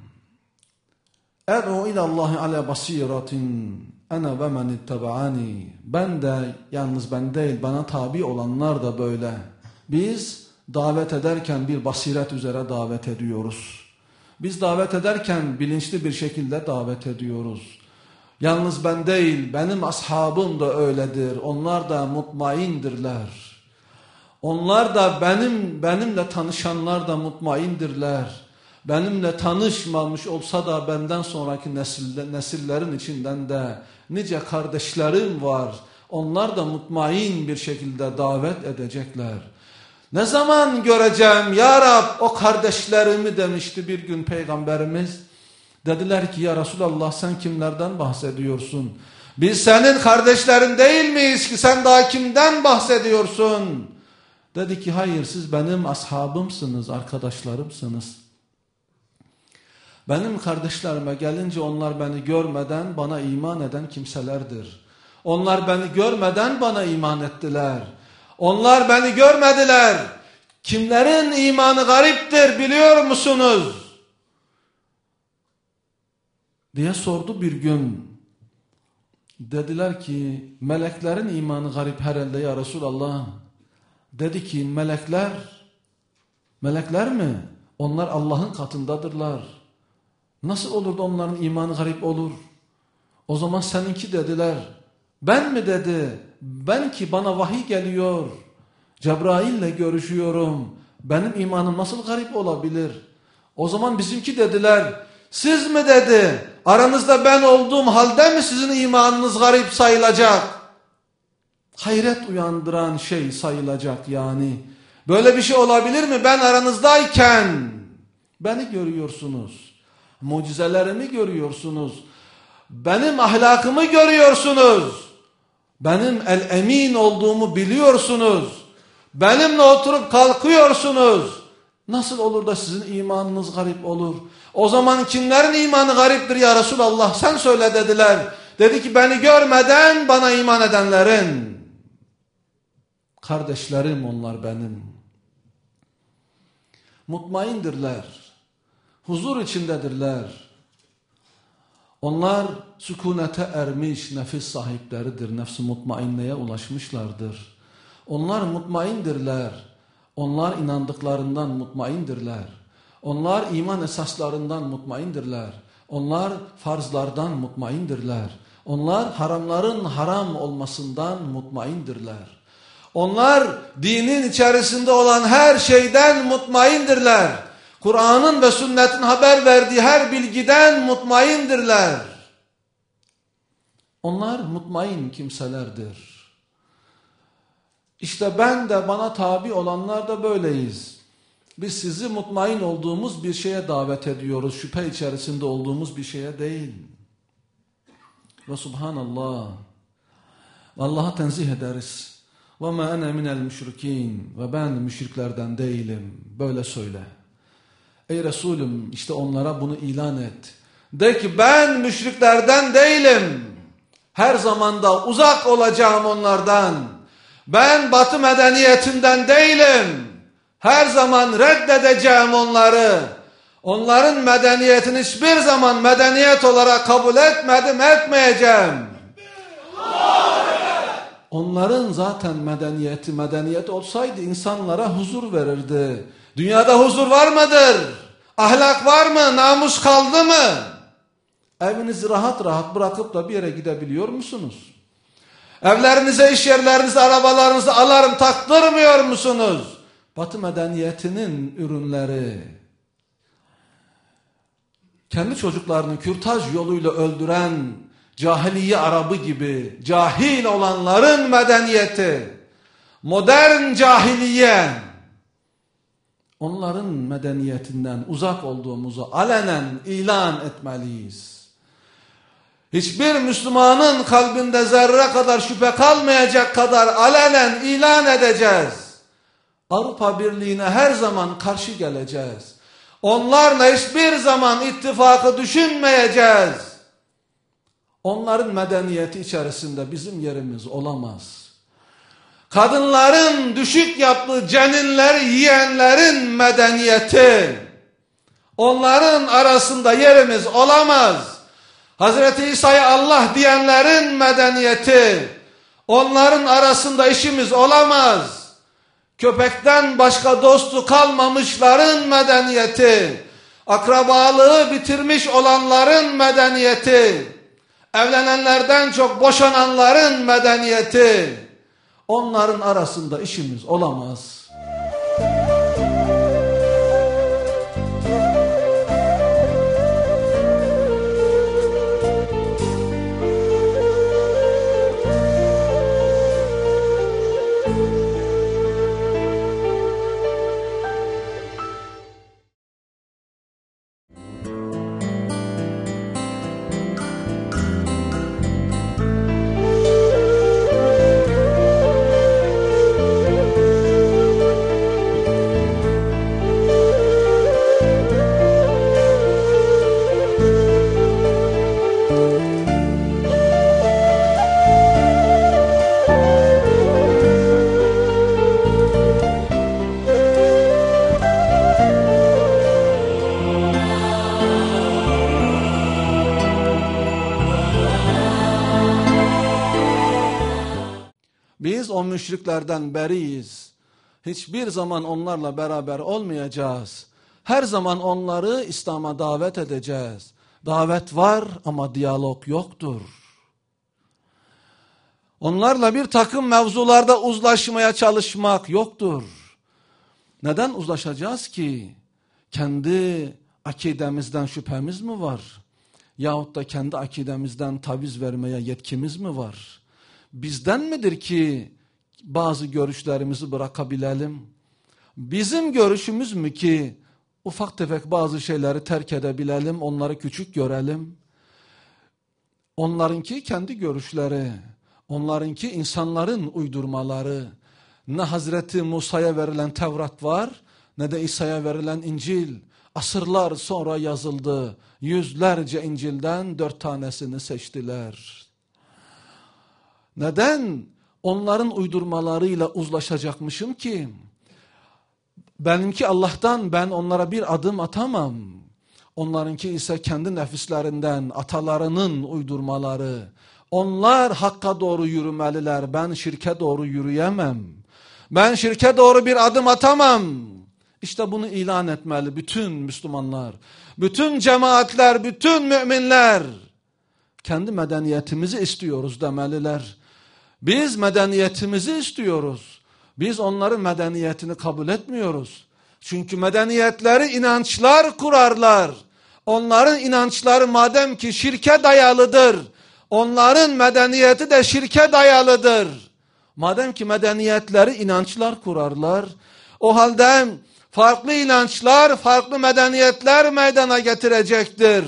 Speaker 1: Ed'u ilallahi ala basiratin ene ve men ittaba'ani. Ben de yalnız ben değil bana tabi olanlar da böyle. Biz davet ederken bir basiret üzere davet ediyoruz. Biz davet ederken bilinçli bir şekilde davet ediyoruz. Yalnız ben değil, benim ashabım da öyledir. Onlar da mutmaindirler. Onlar da benim benimle tanışanlar da mutmaindirler. Benimle tanışmamış olsa da benden sonraki nesilde, nesillerin içinden de nice kardeşlerim var. Onlar da mutmain bir şekilde davet edecekler. Ne zaman göreceğim ya Rab o kardeşlerimi demişti bir gün Peygamberimiz. Dediler ki ya Resulallah sen kimlerden bahsediyorsun? Biz senin kardeşlerin değil miyiz ki sen daha kimden bahsediyorsun? Dedi ki hayır siz benim ashabımsınız, arkadaşlarımsınız. Benim kardeşlerime gelince onlar beni görmeden bana iman eden kimselerdir. Onlar beni görmeden bana iman ettiler. Onlar beni görmediler. Kimlerin imanı gariptir biliyor musunuz? Diye sordu bir gün. Dediler ki meleklerin imanı garip herhalde ya Resulallah. Dedi ki melekler, melekler mi? Onlar Allah'ın katındadırlar. Nasıl olur da onların imanı garip olur? O zaman seninki dediler. Ben mi dedi? Ben ki bana vahiy geliyor. Cebrail'le görüşüyorum. Benim imanım nasıl garip olabilir? O zaman bizimki dediler. Siz mi dedi? Aranızda ben olduğum halde mi sizin imanınız garip sayılacak? Hayret uyandıran şey sayılacak yani. Böyle bir şey olabilir mi? Ben aranızdayken beni görüyorsunuz. Mucizelerimi görüyorsunuz. Benim ahlakımı görüyorsunuz. Benim el-emin olduğumu biliyorsunuz. Benimle oturup kalkıyorsunuz. Nasıl olur da sizin imanınız garip olur? O zaman kimlerin imanı gariptir ya Resulallah? Sen söyle dediler. Dedi ki beni görmeden bana iman edenlerin. Kardeşlerim onlar benim. Mutmaindirler. Huzur içindedirler. Onlar sükunete ermiş nefis sahipleridir. Nefs-i mutmainneye ulaşmışlardır. Onlar mutmaindirler. Onlar inandıklarından mutmaindirler. Onlar iman esaslarından mutmaindirler. Onlar farzlardan mutmaindirler. Onlar haramların haram olmasından mutmaindirler. Onlar dinin içerisinde olan her şeyden mutmaindirler. Kur'an'ın ve sünnetin haber verdiği her bilgiden mutmaindirler. Onlar mutmain kimselerdir. İşte ben de bana tabi olanlar da böyleyiz. Biz sizi mutmain olduğumuz bir şeye davet ediyoruz. Şüphe içerisinde olduğumuz bir şeye değil. Ve subhanallah. Allah'a tenzih ederiz. وَمَا أَنَا مِنَ الْمُشْرِكِينَ Ve ben müşriklerden değilim. Böyle söyle. Ey Resulüm işte onlara bunu ilan et. De ki ben müşriklerden değilim. Her zaman da uzak olacağım onlardan. Ben Batı medeniyetinden değilim. Her zaman reddedeceğim onları. Onların medeniyetini hiçbir zaman medeniyet olarak kabul etmedim, etmeyeceğim. Onların zaten medeniyeti medeniyet olsaydı insanlara huzur verirdi. Dünyada huzur var mıdır? Ahlak var mı? Namus kaldı mı? Evinizi rahat rahat bırakıp da bir yere gidebiliyor musunuz? Evlerinize, iş yerlerinize, arabalarınızı alarm taktırmıyor musunuz? Batı medeniyetinin ürünleri, kendi çocuklarını kürtaj yoluyla öldüren cahiliye Arabı gibi cahil olanların medeniyeti, modern cahiliye, onların medeniyetinden uzak olduğumuzu alenen ilan etmeliyiz. Hiçbir Müslümanın kalbinde zerre kadar şüphe kalmayacak kadar alenen ilan edeceğiz. Avrupa Birliği'ne her zaman karşı geleceğiz. Onlarla hiçbir zaman ittifakı düşünmeyeceğiz. Onların medeniyeti içerisinde bizim yerimiz olamaz. Kadınların düşük yaptığı ceninleri yiyenlerin medeniyeti, onların arasında yerimiz olamaz. Hazreti İsa'ya Allah diyenlerin medeniyeti, onların arasında işimiz olamaz. Köpekten başka dostu kalmamışların medeniyeti, akrabalığı bitirmiş olanların medeniyeti, evlenenlerden çok boşananların medeniyeti, Onların arasında işimiz olamaz. Biz o müşriklerden beriyiz. Hiçbir zaman onlarla beraber olmayacağız. Her zaman onları İslam'a davet edeceğiz. Davet var ama diyalog yoktur. Onlarla bir takım mevzularda uzlaşmaya çalışmak yoktur. Neden uzlaşacağız ki? Kendi akidemizden şüphemiz mi var? Yahut da kendi akidemizden taviz vermeye yetkimiz mi var? Bizden midir ki bazı görüşlerimizi bırakabilelim? Bizim görüşümüz mü ki ufak tefek bazı şeyleri terk edebilelim, onları küçük görelim? Onlarınki kendi görüşleri, onlarınki insanların uydurmaları. Ne Hazreti Musa'ya verilen Tevrat var, ne de İsa'ya verilen İncil. Asırlar sonra yazıldı. Yüzlerce İncil'den dört tanesini seçtiler. Neden onların uydurmalarıyla uzlaşacakmışım ki? Benimki Allah'tan, ben onlara bir adım atamam. Onlarınki ise kendi nefislerinden, atalarının uydurmaları. Onlar hakka doğru yürümeliler, ben şirke doğru yürüyemem. Ben şirke doğru bir adım atamam. İşte bunu ilan etmeli bütün Müslümanlar, bütün cemaatler, bütün müminler. Kendi medeniyetimizi istiyoruz demeliler. Biz medeniyetimizi istiyoruz. Biz onların medeniyetini kabul etmiyoruz. Çünkü medeniyetleri inançlar kurarlar. Onların inançları madem ki şirke dayalıdır, onların medeniyeti de şirke dayalıdır. Madem ki medeniyetleri inançlar kurarlar, o halde farklı inançlar, farklı medeniyetler meydana getirecektir.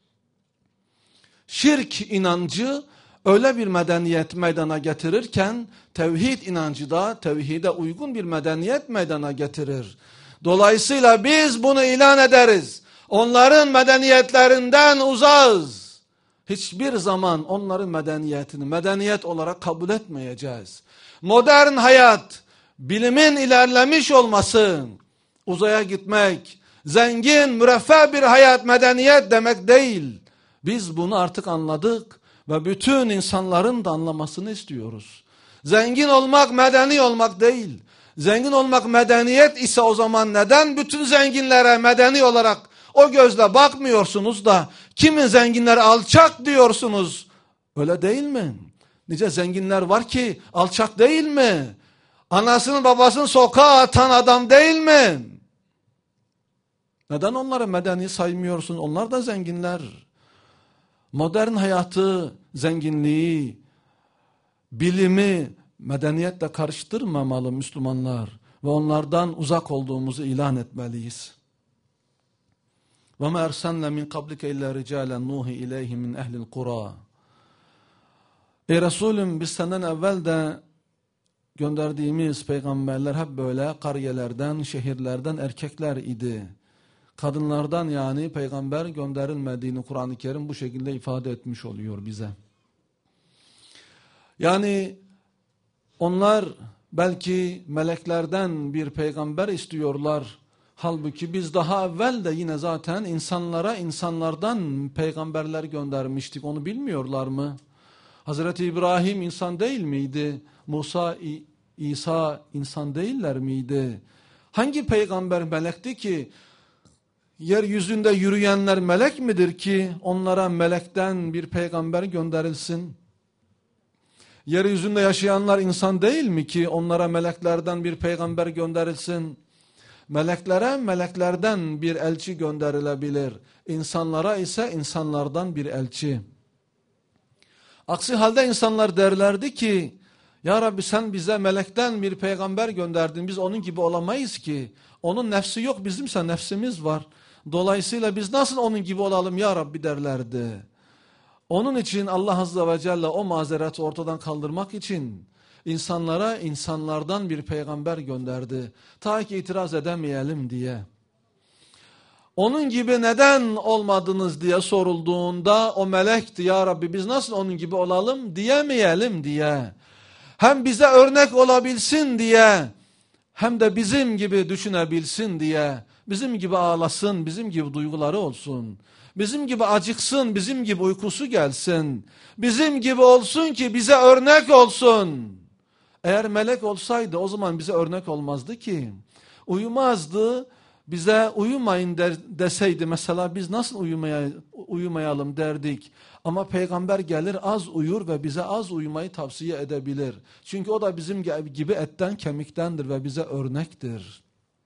Speaker 1: Şirk inancı öyle bir medeniyet meydana getirirken, tevhid inancı da tevhide uygun bir medeniyet meydana getirir. Dolayısıyla biz bunu ilan ederiz. Onların medeniyetlerinden uzağız. Hiçbir zaman onların medeniyetini medeniyet olarak kabul etmeyeceğiz. Modern hayat, bilimin ilerlemiş olması, uzaya gitmek, zengin, müreffeh bir hayat medeniyet demek değil. Biz bunu artık anladık ve bütün insanların da anlamasını istiyoruz. Zengin olmak medeni olmak değil. Zengin olmak medeniyet ise o zaman neden bütün zenginlere medeni olarak o gözle bakmıyorsunuz da kimin zenginleri alçak diyorsunuz? Öyle değil mi? Nice zenginler var ki alçak değil mi? Anasını babasını sokağa atan adam değil mi? Neden onları medeni saymıyorsun? Onlar da zenginler. Modern hayatı, zenginliği, bilimi medeniyetle karıştırmamalı Müslümanlar ve onlardan uzak olduğumuzu ilan etmeliyiz. وَمَا اَرْسَلْنَا مِنْ قَبْلِكَ اِلَّا رِجَالًا نُوهِ اِلَيْهِ مِنْ اَهْلِ الْقُرَى. Ey Resulüm, biz senden evvel de gönderdiğimiz peygamberler hep böyle kariyelerden, şehirlerden erkekler idi. Kadınlardan yani peygamber gönderilmediğini Kur'an-ı Kerim bu şekilde ifade etmiş oluyor bize. Yani onlar belki meleklerden bir peygamber istiyorlar. Halbuki biz daha evvel de yine zaten insanlara insanlardan peygamberler göndermiştik. Onu bilmiyorlar mı? Hazreti İbrahim insan değil miydi? Musa, İ İsa insan değiller miydi? Hangi peygamber melekti ki? Yeryüzünde yürüyenler melek midir ki onlara melekten bir peygamber gönderilsin? Yeryüzünde yaşayanlar insan değil mi ki onlara meleklerden bir peygamber gönderilsin? Meleklere meleklerden bir elçi gönderilebilir. İnsanlara ise insanlardan bir elçi. Aksi halde insanlar derlerdi ki, ya Rabbi sen bize melekten bir peygamber gönderdin, biz onun gibi olamayız ki. Onun nefsi yok, bizimse nefsimiz var. Dolayısıyla biz nasıl onun gibi olalım ya Rabbi derlerdi. Onun için Allah Azze ve Celle o mazereti ortadan kaldırmak için insanlara insanlardan bir peygamber gönderdi. Ta ki itiraz edemeyelim diye. Onun gibi neden olmadınız diye sorulduğunda o melekti, ya Rabbi biz nasıl onun gibi olalım diyemeyelim diye. Hem bize örnek olabilsin diye, hem de bizim gibi düşünebilsin diye, bizim gibi ağlasın, bizim gibi duyguları olsun, bizim gibi acıksın, bizim gibi uykusu gelsin, bizim gibi olsun ki bize örnek olsun. Eğer melek olsaydı o zaman bize örnek olmazdı ki, uyumazdı, bize uyumayın der, deseydi mesela biz nasıl uyumaya, uyumayalım derdik. Ama peygamber gelir az uyur ve bize az uyumayı tavsiye edebilir. Çünkü o da bizim gibi etten kemiktendir ve bize örnektir.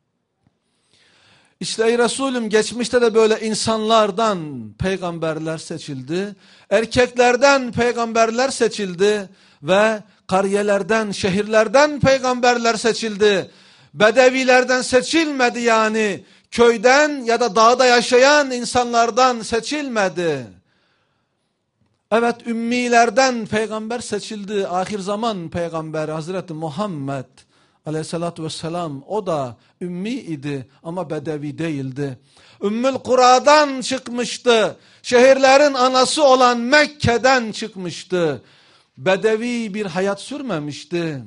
Speaker 1: İşte ey Resulüm geçmişte de böyle insanlardan peygamberler seçildi. Erkeklerden peygamberler seçildi ve kariyelerden, şehirlerden peygamberler seçildi. Bedevilerden seçilmedi yani. Köyden ya da dağda yaşayan insanlardan seçilmedi. Evet, ümmilerden peygamber seçildi. Ahir zaman peygamberi Hazreti Muhammed aleyhissalatü vesselam, o da ümmi idi ama bedevi değildi. Ümmül Kura'dan çıkmıştı. Şehirlerin anası olan Mekke'den çıkmıştı. Bedevi bir hayat sürmemişti.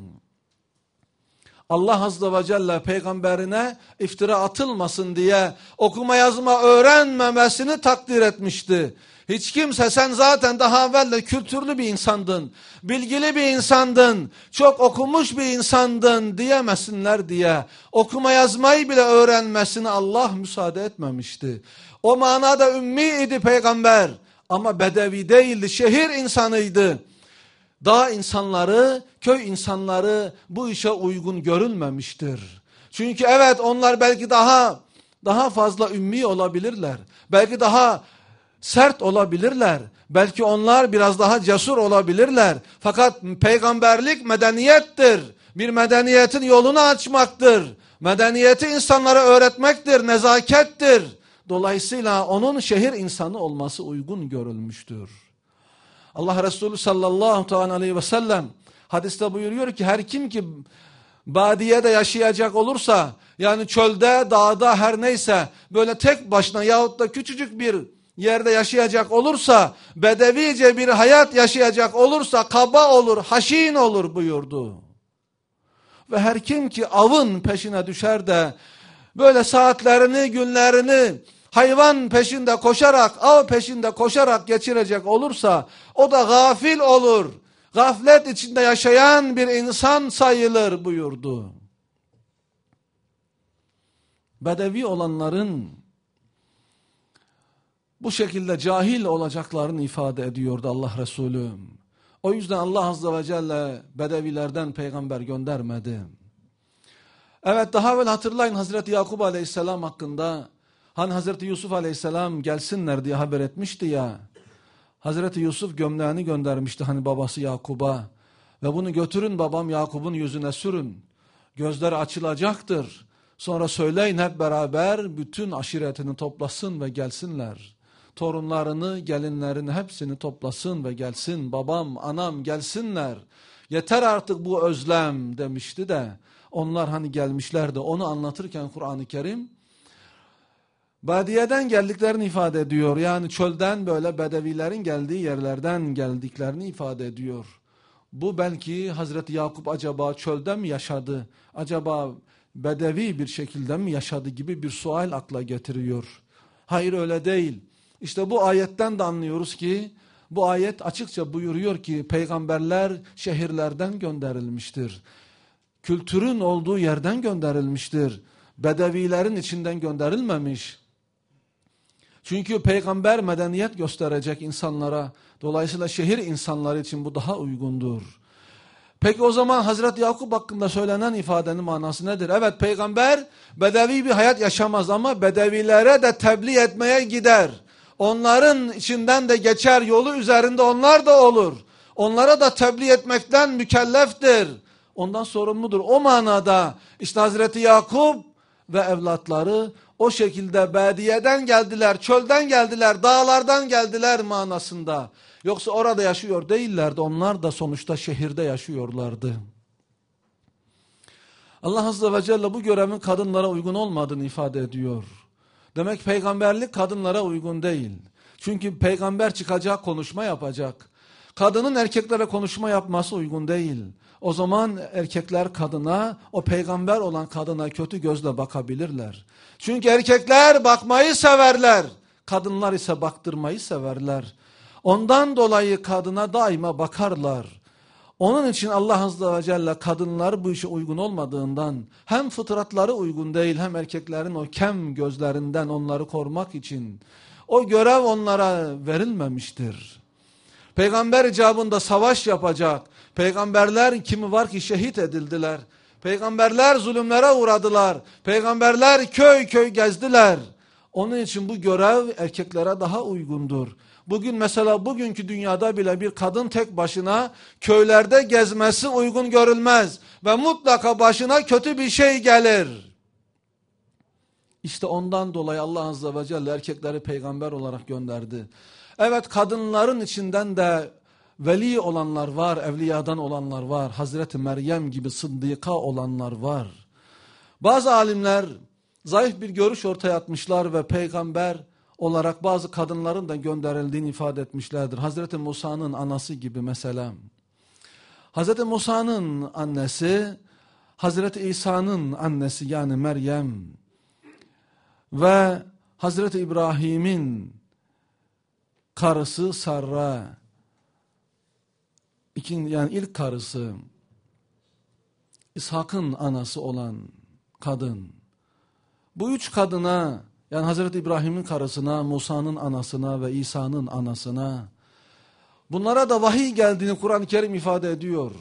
Speaker 1: Allah Azze ve Celle peygamberine iftira atılmasın diye okuma yazma öğrenmemesini takdir etmişti. Hiç kimse sen zaten daha evvel de kültürlü bir insandın, bilgili bir insandın, çok okumuş bir insandın diyemesinler diye okuma yazmayı bile öğrenmesine Allah müsaade etmemişti. O manada ümmi idi peygamber ama bedevi değildi, şehir insanıydı. Dağ insanları, köy insanları bu işe uygun görülmemiştir. Çünkü evet onlar belki daha daha fazla ümmi olabilirler. Belki daha sert olabilirler. Belki onlar biraz daha cesur olabilirler. Fakat peygamberlik medeniyettir. Bir medeniyetin yolunu açmaktır. Medeniyeti insanlara öğretmektir, nezakettir. Dolayısıyla onun şehir insanı olması uygun görülmüştür. Allah Resulü sallallahu aleyhi ve sellem hadiste buyuruyor ki her kim ki badiyede yaşayacak olursa, yani çölde, dağda her neyse böyle tek başına yahut da küçücük bir yerde yaşayacak olursa, bedevice bir hayat yaşayacak olursa kaba olur, haşin olur buyurdu. Ve her kim ki avın peşine düşer de böyle saatlerini, günlerini hayvan peşinde koşarak, av peşinde koşarak geçirecek olursa o da gafil olur. Gaflet içinde yaşayan bir insan sayılır buyurdu. Bedevi olanların bu şekilde cahil olacaklarını ifade ediyordu Allah Resulü. O yüzden Allah Azze ve Celle bedevilerden peygamber göndermedi. Evet, daha evvel hatırlayın Hazreti Yakup Aleyhisselam hakkında. Hani Hazreti Yusuf Aleyhisselam gelsinler diye haber etmişti ya. Hazreti Yusuf gömleğini göndermişti hani babası Yakup'a. Ve bunu götürün babam Yakup'un yüzüne sürün. Gözleri açılacaktır. Sonra söyleyin hep beraber bütün aşiretini toplasın ve gelsinler. Torunlarını, gelinlerini hepsini toplasın ve gelsin. Babam, anam gelsinler. Yeter artık bu özlem demişti de. Onlar hani gelmişlerdi. Onu anlatırken Kur'an-ı Kerim badiyeden geldiklerini ifade ediyor. Yani çölden böyle bedevilerin geldiği yerlerden geldiklerini ifade ediyor. Bu belki Hazreti Yakup acaba çölde mi yaşadı? Acaba bedevi bir şekilde mi yaşadı gibi bir sual akla getiriyor. Hayır, öyle değil. İşte bu ayetten de anlıyoruz ki bu ayet açıkça buyuruyor ki peygamberler şehirlerden gönderilmiştir. Kültürün olduğu yerden gönderilmiştir. Bedevilerin içinden gönderilmemiş. Çünkü peygamber medeniyet gösterecek insanlara. Dolayısıyla şehir insanları için bu daha uygundur. Peki o zaman Hazreti Yakup hakkında söylenen ifadenin manası nedir? Evet, peygamber bedevi bir hayat yaşamaz ama bedevilere de tebliğ etmeye gider. Onların içinden de geçer, yolu üzerinde onlar da olur. Onlara da tebliğ etmekten mükelleftir. Ondan sorumludur. O manada işte Hazreti Yakup ve evlatları o şekilde bediyeden geldiler, çölden geldiler, dağlardan geldiler manasında. Yoksa orada yaşıyor değillerdi. Onlar da sonuçta şehirde yaşıyorlardı. Allah Azze ve Celle bu görevin kadınlara uygun olmadığını ifade ediyor. Demek peygamberlik kadınlara uygun değil. Çünkü peygamber çıkacak, konuşma yapacak. Kadının erkeklere konuşma yapması uygun değil. O zaman erkekler kadına, o peygamber olan kadına kötü gözle bakabilirler. Çünkü erkekler bakmayı severler. Kadınlar ise baktırmayı severler. Ondan dolayı kadına daima bakarlar. Onun için Allah Azze ve Celle kadınlar bu işe uygun olmadığından hem fıtratları uygun değil hem erkeklerin o kem gözlerinden onları korumak için o görev onlara verilmemiştir. Peygamber icabında savaş yapacak. Peygamberler kimi var ki şehit edildiler. Peygamberler zulümlere uğradılar. Peygamberler köy köy gezdiler. Onun için bu görev erkeklere daha uygundur. Bugün mesela bugünkü dünyada bile bir kadın tek başına köylerde gezmesi uygun görülmez. Ve mutlaka başına kötü bir şey gelir. İşte ondan dolayı Allah Azze ve Celle erkekleri peygamber olarak gönderdi. Evet, kadınların içinden de veli olanlar var, evliyadan olanlar var. Hazreti Meryem gibi sıddıka olanlar var. Bazı alimler zayıf bir görüş ortaya atmışlar ve peygamber olarak bazı kadınların da gönderildiğini ifade etmişlerdir. Hazreti Musa'nın anası gibi mesela. Hazreti Musa'nın annesi, Hazreti İsa'nın annesi yani Meryem ve Hazreti İbrahim'in karısı Sarra, İkinci, yani ilk karısı, İshak'ın anası olan kadın. Bu üç kadına, yani Hazreti İbrahim'in karısına, Musa'nın anasına ve İsa'nın anasına, bunlara da vahiy geldiğini Kur'an-ı Kerim ifade ediyor.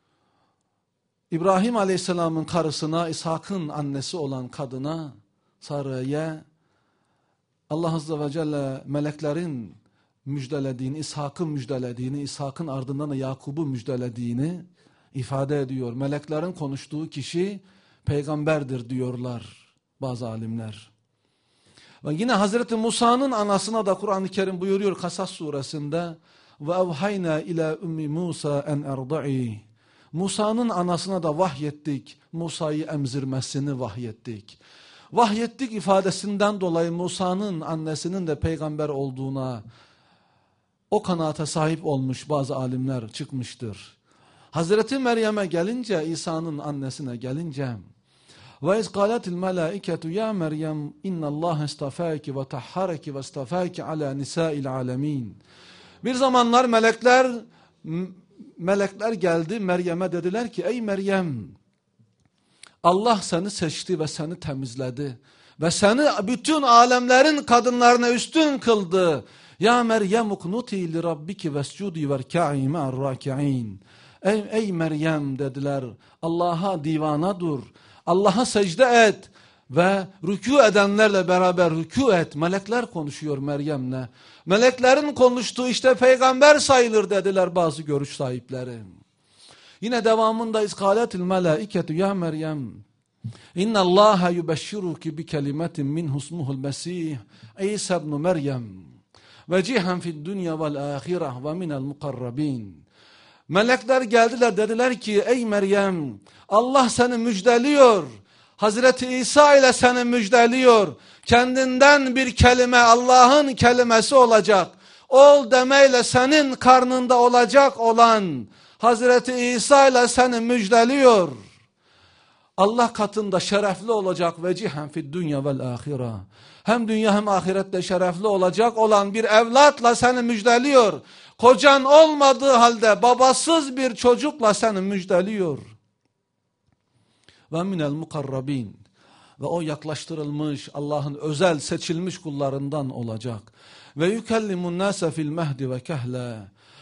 Speaker 1: İbrahim Aleyhisselam'ın karısına, İshak'ın annesi olan kadına, Sarra'ya, Allah Azze ve Celle meleklerin müjdelediğini, İshak'ın müjdelediğini, İshak'ın ardından da Yakub'u müjdelediğini ifade ediyor. Meleklerin konuştuğu kişi peygamberdir diyorlar bazı alimler. Ve yine Hazreti Musa'nın anasına da Kur'an-ı Kerim buyuruyor Kasas suresinde ve evhayna ila ummi Musa en erda'i. Musa'nın anasına da vahyettik, Musa'yı emzirmesini vahyettik. Vahyettik ifadesinden dolayı Musa'nın annesinin de peygamber olduğuna o kanaate sahip olmuş bazı alimler çıkmıştır. Hazreti Meryem'e gelince, İsa'nın annesine gelince ve iz qalatil melaiketu ya Meryem innallaha istafaki ve tahharaki ve istafaki ala nisa'il alemin. Bir zamanlar melekler melekler geldi Meryem'e, dediler ki ey Meryem, Allah seni seçti ve seni temizledi ve seni bütün alemlerin kadınlarına üstün kıldı. Ya Meryem uknuti li rabbiki vescudi verka'i ma'ar raki'in. Ey, ey Meryem dediler, Allah'a divana dur, Allah'a secde et ve rükû edenlerle beraber rükû et. Melekler konuşuyor Meryem'le. Meleklerin konuştuğu işte peygamber sayılır dediler bazı görüş sahipleri. Yine devamında iskaletil melaiketu ya Meryem inna Allaha yubeşşiruki bi kelimetin minhu ismuhul Mesih İsa ibn Meryem vecihan fid dunya vel ahireh ve minel mukarrabin. Melekler geldiler, dediler ki ey Meryem, Allah seni müjdeliyor. Hazreti İsa ile seni müjdeliyor. Kendinden bir kelime, Allah'ın kelimesi olacak. Ol demeyle senin karnında olacak olan Hazreti İsa ile seni müjdeliyor. Allah katında şerefli olacak vecihen fid dünya vel ahire. Hem dünya hem ahirette şerefli olacak olan bir evlatla seni müjdeliyor. Kocan olmadığı halde babasız bir çocukla seni müjdeliyor. Ve minel mukarrabin. Ve o yaklaştırılmış, Allah'ın özel seçilmiş kullarından olacak. Ve yükellimun nase fil mehdi ve kehle.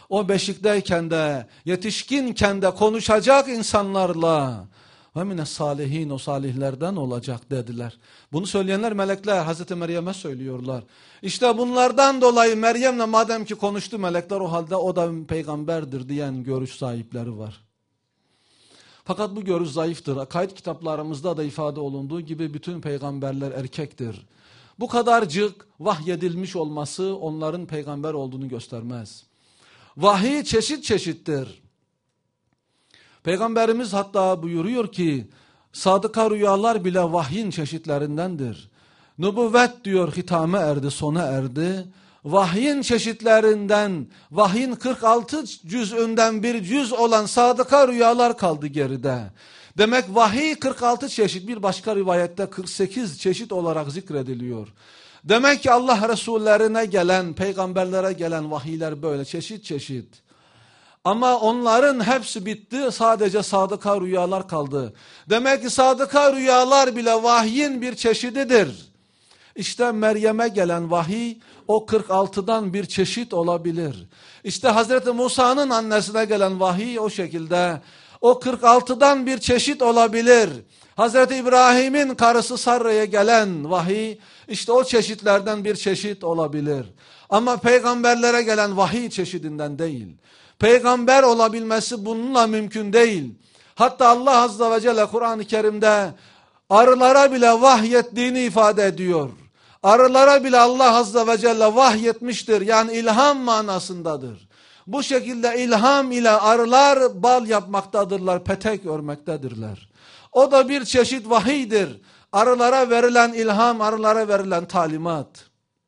Speaker 1: o beşikteyken de, yetişkinken de konuşacak insanlarla. Ve mine salihin, o salihlerden olacak dediler. Bunu söyleyenler melekler, Hazreti Meryem'e söylüyorlar. İşte bunlardan dolayı Meryem'le madem ki konuştu melekler, o halde o da peygamberdir diyen görüş sahipleri var. Fakat bu görüş zayıftır. Akaid kitaplarımızda da ifade olunduğu gibi bütün peygamberler erkektir. Bu kadarcık vahyedilmiş olması onların peygamber olduğunu göstermez. Vahiy çeşit çeşittir. Peygamberimiz hatta buyuruyor ki, sadıka rüyalar bile vahyin çeşitlerindendir. Nübüvvet diyor hitame erdi, sona erdi. Vahyin çeşitlerinden, vahyin kırk altı cüzünden bir cüz olan sadıka rüyalar kaldı geride. Demek vahiy kırk altı çeşit, bir başka rivayette kırk sekiz çeşit olarak zikrediliyor. Demek ki Allah Resullerine gelen, peygamberlere gelen vahiyler böyle çeşit çeşit. Ama onların hepsi bitti, sadece sadıka rüyalar kaldı. Demek ki sadıka rüyalar bile vahyin bir çeşididir. İşte Meryem'e gelen vahiy o kırk altıdan bir çeşit olabilir. İşte Hazreti Musa'nın annesine gelen vahiy o şekilde o kırk altıdan bir çeşit olabilir. Hazreti İbrahim'in karısı Sarra'ya gelen vahiy işte o çeşitlerden bir çeşit olabilir. Ama peygamberlere gelen vahiy çeşidinden değil. Peygamber olabilmesi bununla mümkün değil. Hatta Allah Azze ve Celle Kur'an-ı Kerim'de arılara bile vahyettiğini ifade ediyor. Arılara bile Allah Azze ve Celle vahyetmiştir. Yani ilham manasındadır. Bu şekilde ilham ile arılar bal yapmaktadırlar, petek örmektedirler. O da bir çeşit vahiydir. Arılara verilen ilham, arılara verilen talimat.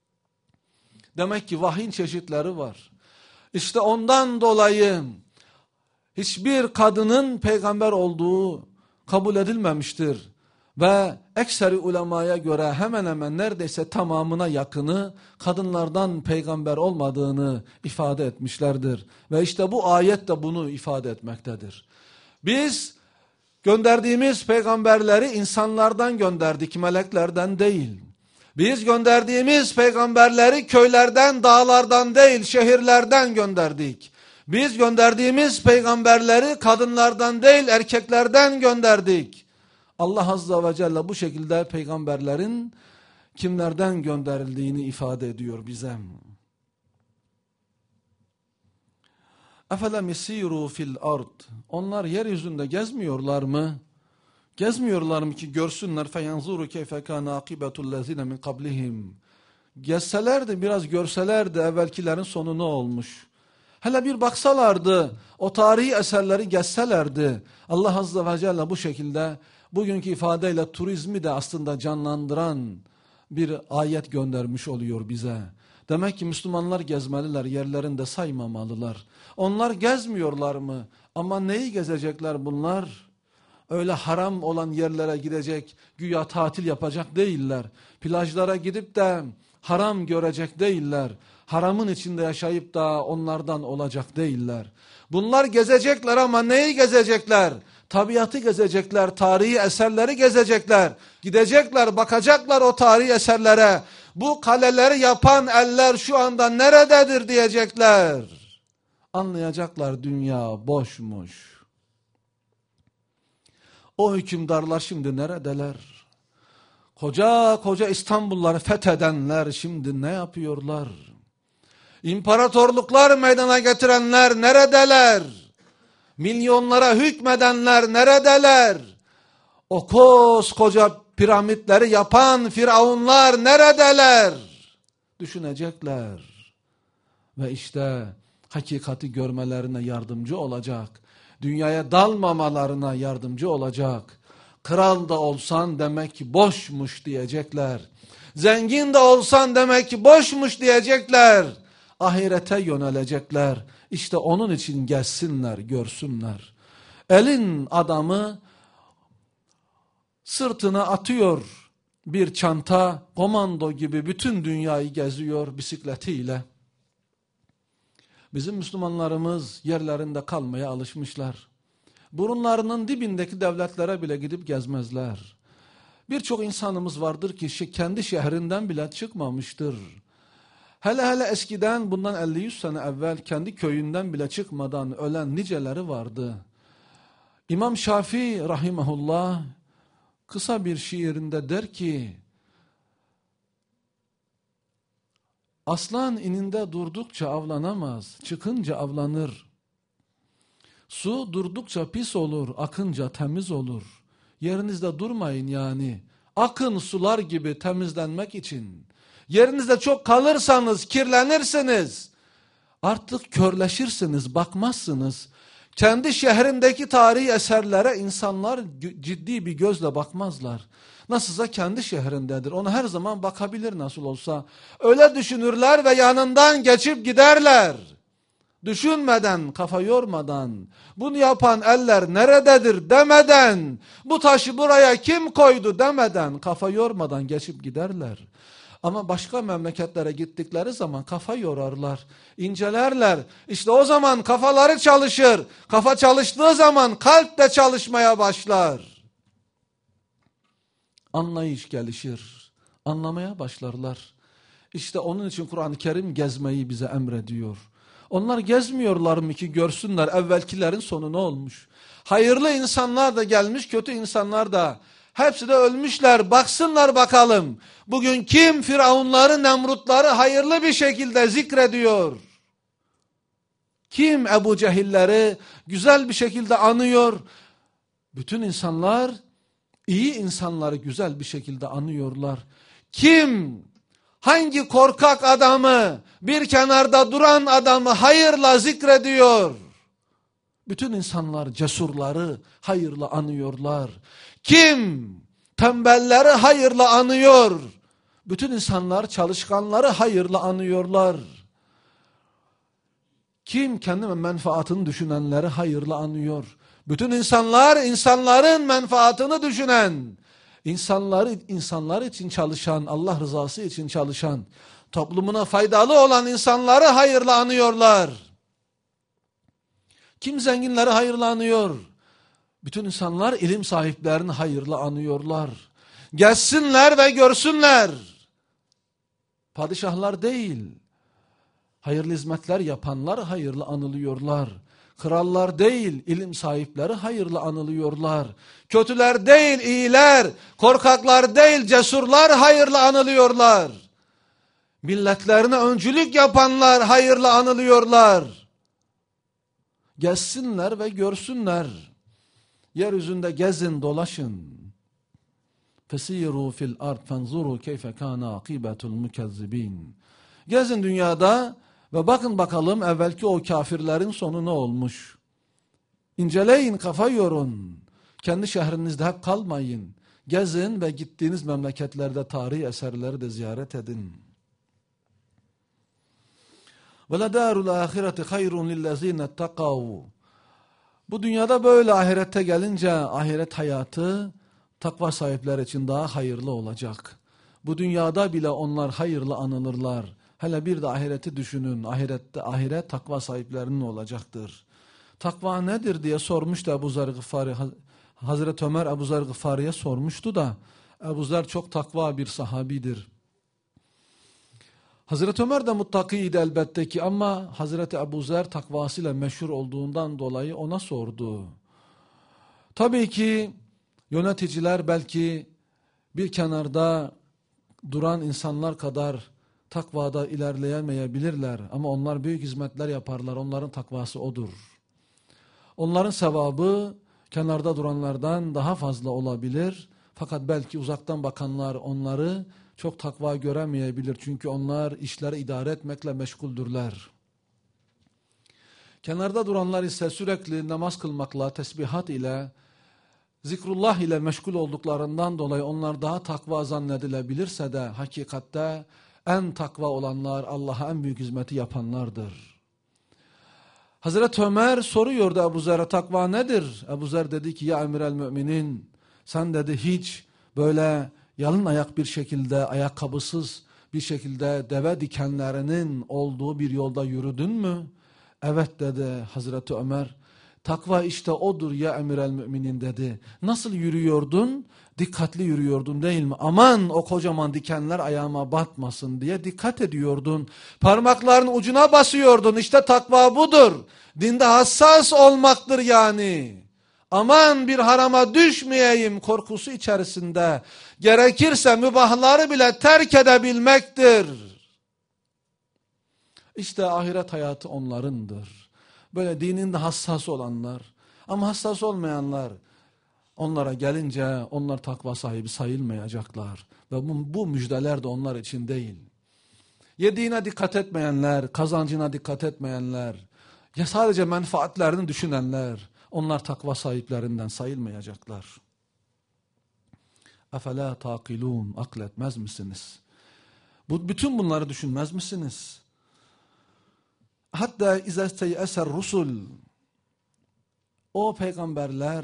Speaker 1: Demek ki vahyin çeşitleri var. İşte ondan dolayı hiçbir kadının peygamber olduğu kabul edilmemiştir. Ve ekseri ulemaya göre hemen hemen neredeyse tamamına yakını kadınlardan peygamber olmadığını ifade etmişlerdir. Ve işte bu ayet de bunu ifade etmektedir. Biz gönderdiğimiz peygamberleri insanlardan gönderdik, meleklerden değil. Biz gönderdiğimiz peygamberleri köylerden, dağlardan değil, şehirlerden gönderdik. Biz gönderdiğimiz peygamberleri kadınlardan değil, erkeklerden gönderdik. Allah Azze ve Celle bu şekilde peygamberlerin kimlerden gönderildiğini ifade ediyor bize. اَفَلَمْ يَسِيرُوا فِي الْأَرْضِ Onlar yeryüzünde gezmiyorlar mı? Gezmiyorlar mı ki görsünler فَيَنْظُرُوا كَيْفَ كَانَ عَقِبَةُ الَّذِينَ مِنْ قَبْلِهِمْ Gezselerdi, biraz görselerdi evvelkilerin sonu ne olmuş? Hele bir baksalardı, o tarihi eserleri gezselerdi. Allah Azze ve Celle bu şekilde bugünkü ifadeyle turizmi de aslında canlandıran bir ayet göndermiş oluyor bize. Demek ki Müslümanlar gezmeliler, yerlerinde saymamalılar. Onlar gezmiyorlar mı? Ama neyi gezecekler bunlar? Öyle haram olan yerlere gidecek, güya tatil yapacak değiller. Plajlara gidip de haram görecek değiller. Haramın içinde yaşayıp da onlardan olacak değiller. Bunlar gezecekler ama neyi gezecekler? Tabiatı gezecekler, tarihi eserleri gezecekler. Gidecekler, bakacaklar o tarihi eserlere. Bu kaleleri yapan eller şu anda nerededir diyecekler. Anlayacaklar dünya boşmuş. O hükümdarlar şimdi neredeler? Koca koca İstanbulları fethedenler şimdi ne yapıyorlar? İmparatorluklar meydana getirenler neredeler? Milyonlara hükmedenler neredeler? O koskoca piramitleri yapan firavunlar neredeler? Düşünecekler. Ve işte hakikati görmelerine yardımcı olacak. Dünyaya dalmamalarına yardımcı olacak. Kral da olsan demek ki boşmuş diyecekler. Zengin de olsan demek ki boşmuş diyecekler. Ahirete yönelecekler. İşte onun için gelsinler, görsünler. Elin adamı sırtına atıyor bir çanta, komando gibi bütün dünyayı geziyor bisikletiyle. Bizim Müslümanlarımız yerlerinde kalmaya alışmışlar. Burunlarının dibindeki devletlere bile gidip gezmezler. Birçok insanımız vardır ki kendi şehrinden bile çıkmamıştır.
Speaker 2: Hele hele eskiden bundan elli yüz sene evvel kendi köyünden bile çıkmadan ölen niceleri vardı. İmam Şafii rahimahullah kısa bir şiirinde der ki, aslan ininde durdukça avlanamaz, çıkınca avlanır. Su durdukça pis olur, akınca temiz olur. Yerinizde durmayın yani, akın sular gibi temizlenmek için. Yerinizde çok kalırsanız kirlenirsiniz. Artık körleşirsiniz, bakmazsınız. Kendi şehrindeki tarihi eserlere insanlar ciddi bir gözle bakmazlar. Nasılsa kendi şehrindedir. Ona her zaman bakabilir nasıl olsa. Öyle düşünürler ve yanından geçip giderler. Düşünmeden, kafa yormadan, bunu yapan eller nerededir demeden, bu taşı buraya kim koydu demeden, kafa yormadan geçip giderler. Ama başka memleketlere gittikleri zaman kafa yorarlar, incelerler. İşte o zaman kafaları çalışır. Kafa çalıştığı zaman kalp de çalışmaya başlar. Anlayış gelişir. Anlamaya başlarlar. İşte onun için Kur'an-ı Kerim gezmeyi bize emrediyor. Onlar gezmiyorlar mı ki görsünler evvelkilerin sonu ne olmuş? Hayırlı insanlar da gelmiş, kötü insanlar da. Hepsi de ölmüşler, baksınlar bakalım. Bugün kim Firavunları, Nemrutları hayırlı bir şekilde zikrediyor? Kim Ebu Cehilleri güzel bir şekilde anıyor? Bütün insanlar, iyi insanları güzel bir şekilde anıyorlar. Kim, hangi korkak adamı, bir kenarda duran adamı hayırla zikrediyor? Bütün insanlar cesurları hayırla anıyorlar. Kim tembelleri hayırla anıyor? Bütün insanlar çalışkanları hayırla anıyorlar. Kim kendi menfaatını düşünenleri hayırla anıyor? Bütün insanlar insanların menfaatını düşünen, insanları insanlar için çalışan, Allah rızası için çalışan, toplumuna faydalı olan insanları hayırla anıyorlar. Kim zenginleri hayırla anıyor? Bütün insanlar ilim sahiplerini hayırla anıyorlar. Gelsinler ve görsünler. Padişahlar değil, hayırlı hizmetler yapanlar hayırla anılıyorlar. Krallar değil, ilim sahipleri hayırla anılıyorlar. Kötüler değil, iyiler, korkaklar değil, cesurlar hayırla anılıyorlar. Milletlerine öncülük yapanlar hayırla anılıyorlar. Gezsinler ve görsünler. Yeryüzünde gezin, dolaşın. Fesiru fil ard fanzuru keyfe kana akibetul mukezzibin. Gezin dünyada ve bakın bakalım evvelki o kafirlerin sonu ne olmuş. İnceleyin, kafa yorun. Kendi şehrinizde hep kalmayın. Gezin ve gittiğiniz memleketlerde tarihi eserleri de ziyaret edin. وَلَدَارُ الْآخِرَةِ خَيْرٌ لِلَّذ۪ينَ اتَّقَوْا. Bu dünyada böyle, ahirette gelince ahiret hayatı takva sahipleri için daha hayırlı olacak. Bu dünyada bile onlar hayırlı anılırlar. Hele bir de ahireti düşünün. Ahirette ahiret takva sahiplerinin olacaktır. Takva nedir diye sormuştu Ebu Zer Gıfari. Hazreti Ömer Ebu Zer Gıfari'ye sormuştu da Ebu Zer çok takva bir sahabidir. Hazreti Ömer de muttakiydi elbette ki, ama Hazreti Ebu Zer takvasıyla meşhur olduğundan dolayı ona sordu. Tabii ki yöneticiler belki bir kenarda duran insanlar kadar takvada ilerleyemeyebilirler. Ama onlar büyük hizmetler yaparlar. Onların takvası odur. Onların sevabı kenarda duranlardan daha fazla olabilir. Fakat belki uzaktan bakanlar onları çok takva göremeyebilir. Çünkü onlar işleri idare etmekle meşguldürler. Kenarda duranlar ise sürekli namaz kılmakla, tesbihat ile, zikrullah ile meşgul olduklarından dolayı onlar daha takva zannedilebilirse de hakikatte en takva olanlar Allah'a en büyük hizmeti yapanlardır. Hazreti Ömer soruyordu Ebu Zer'e, takva nedir? Ebu Zer dedi ki, ya emir el müminin, sen dedi hiç böyle yalın ayak bir şekilde, ayakkabısız bir şekilde deve dikenlerinin olduğu bir yolda yürüdün mü? Evet dedi Hazreti Ömer. Takva işte odur ya emirel müminin dedi. Nasıl yürüyordun? Dikkatli yürüyordun değil mi? Aman o kocaman dikenler ayağıma batmasın diye dikkat ediyordun. Parmakların ucuna basıyordun. İşte takva budur. Dinde hassas olmaktır yani. Aman bir harama düşmeyeyim korkusu içerisinde. Gerekirse mübahları bile terk edebilmektir. İşte ahiret hayatı onlarındır. Böyle dininde hassas olanlar. Ama hassas olmayanlar, onlara gelince onlar takva sahibi sayılmayacaklar. Ve bu, bu müjdeler de onlar için değil. Yediğine dikkat etmeyenler, kazancına dikkat etmeyenler, ya sadece menfaatlerini düşünenler, onlar takva sahiplerinden sayılmayacaklar. Efela taqilun, akletmez misiniz? Bu, bütün bunları düşünmez misiniz? Hatta izestey eser rusul, o peygamberler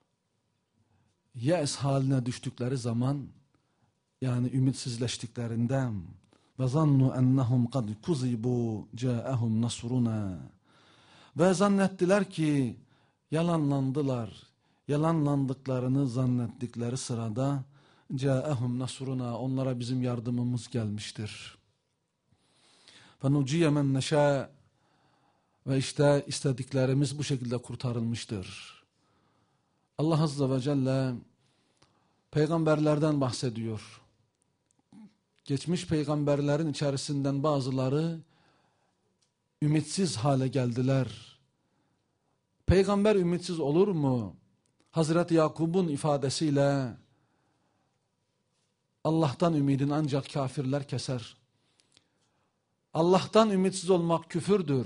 Speaker 2: yes haline düştükleri zaman, yani ümitsizleştiklerinden ve zannu ennehum kad kuzibu ca'ahum nasruna, ve zannettiler ki yalanlandılar, yalanlandıklarını zannettikleri sırada ca'ahum nasruna, onlara bizim yardımımız gelmiştir. فَنُجِيَ مَنْ نَشَاءَ, ve işte istediklerimiz bu şekilde kurtarılmıştır. Allah Azze ve Celle peygamberlerden bahsediyor. Geçmiş peygamberlerin içerisinden bazıları ümitsiz hale geldiler. Peygamber ümitsiz olur mu? Hazreti Yakub'un ifadesiyle Allah'tan ümidini ancak kafirler keser. Allah'tan ümitsiz olmak küfürdür.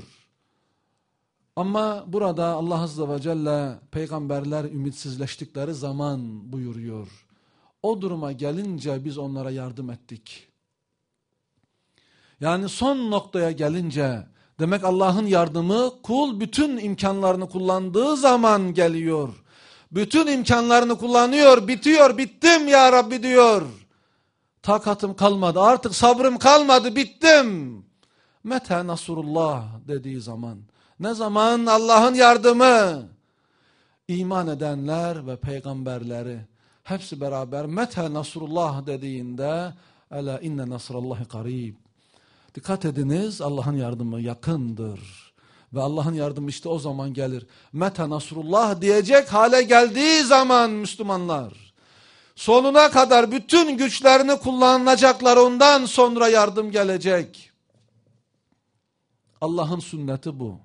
Speaker 2: Ama burada Allah Azze ve Celle peygamberler ümitsizleştikleri zaman buyuruyor. O duruma gelince biz onlara yardım ettik. Yani son noktaya gelince, demek Allah'ın yardımı kul bütün imkanlarını kullandığı zaman geliyor. Bütün imkanlarını kullanıyor, bitiyor, bittim ya Rabbi diyor. Takatım kalmadı, artık sabrım kalmadı, bittim. Mete Nasrullah dediği zaman. Ne zaman? Allah'ın yardımı. İman edenler ve peygamberleri hepsi beraber Mete Nasrullah dediğinde Ela inne nasrallahi karib. Dikkat ediniz, Allah'ın yardımı yakındır. Ve Allah'ın yardımı işte o zaman gelir. Mete Nasrullah diyecek hale geldiği zaman Müslümanlar, sonuna kadar bütün güçlerini kullanacaklar, ondan sonra yardım gelecek. Allah'ın sünneti bu.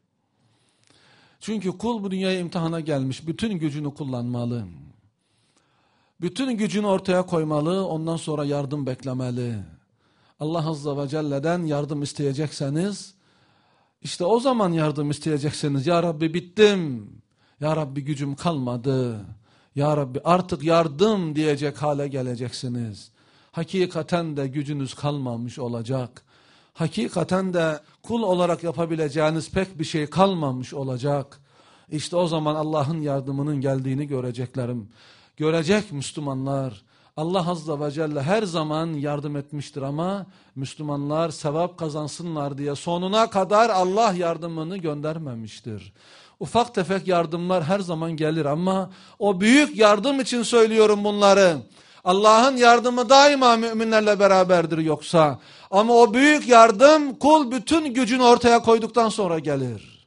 Speaker 2: Çünkü kul bu dünyaya imtihana gelmiş, bütün gücünü kullanmalı. Bütün gücünü ortaya koymalı, ondan sonra yardım beklemeli. Allah Azze ve Celle'den yardım isteyecekseniz, işte o zaman yardım isteyeceksiniz. Ya Rabbi bittim, Ya Rabbi gücüm kalmadı, Ya Rabbi artık yardım diyecek hale geleceksiniz. Hakikaten de gücünüz kalmamış olacak. Hakikaten de kul olarak yapabileceğiniz pek bir şey kalmamış olacak. İşte o zaman Allah'ın yardımının geldiğini göreceklerim. Görecek Müslümanlar. Allah Azze ve Celle her zaman yardım etmiştir ama Müslümanlar sevap kazansınlar diye sonuna kadar Allah yardımını göndermemiştir. Ufak tefek yardımlar her zaman gelir ama o büyük yardım için söylüyorum bunları. Allah'ın yardımı daima müminlerle beraberdir yoksa. Ama o büyük yardım kul bütün gücünü ortaya koyduktan sonra gelir.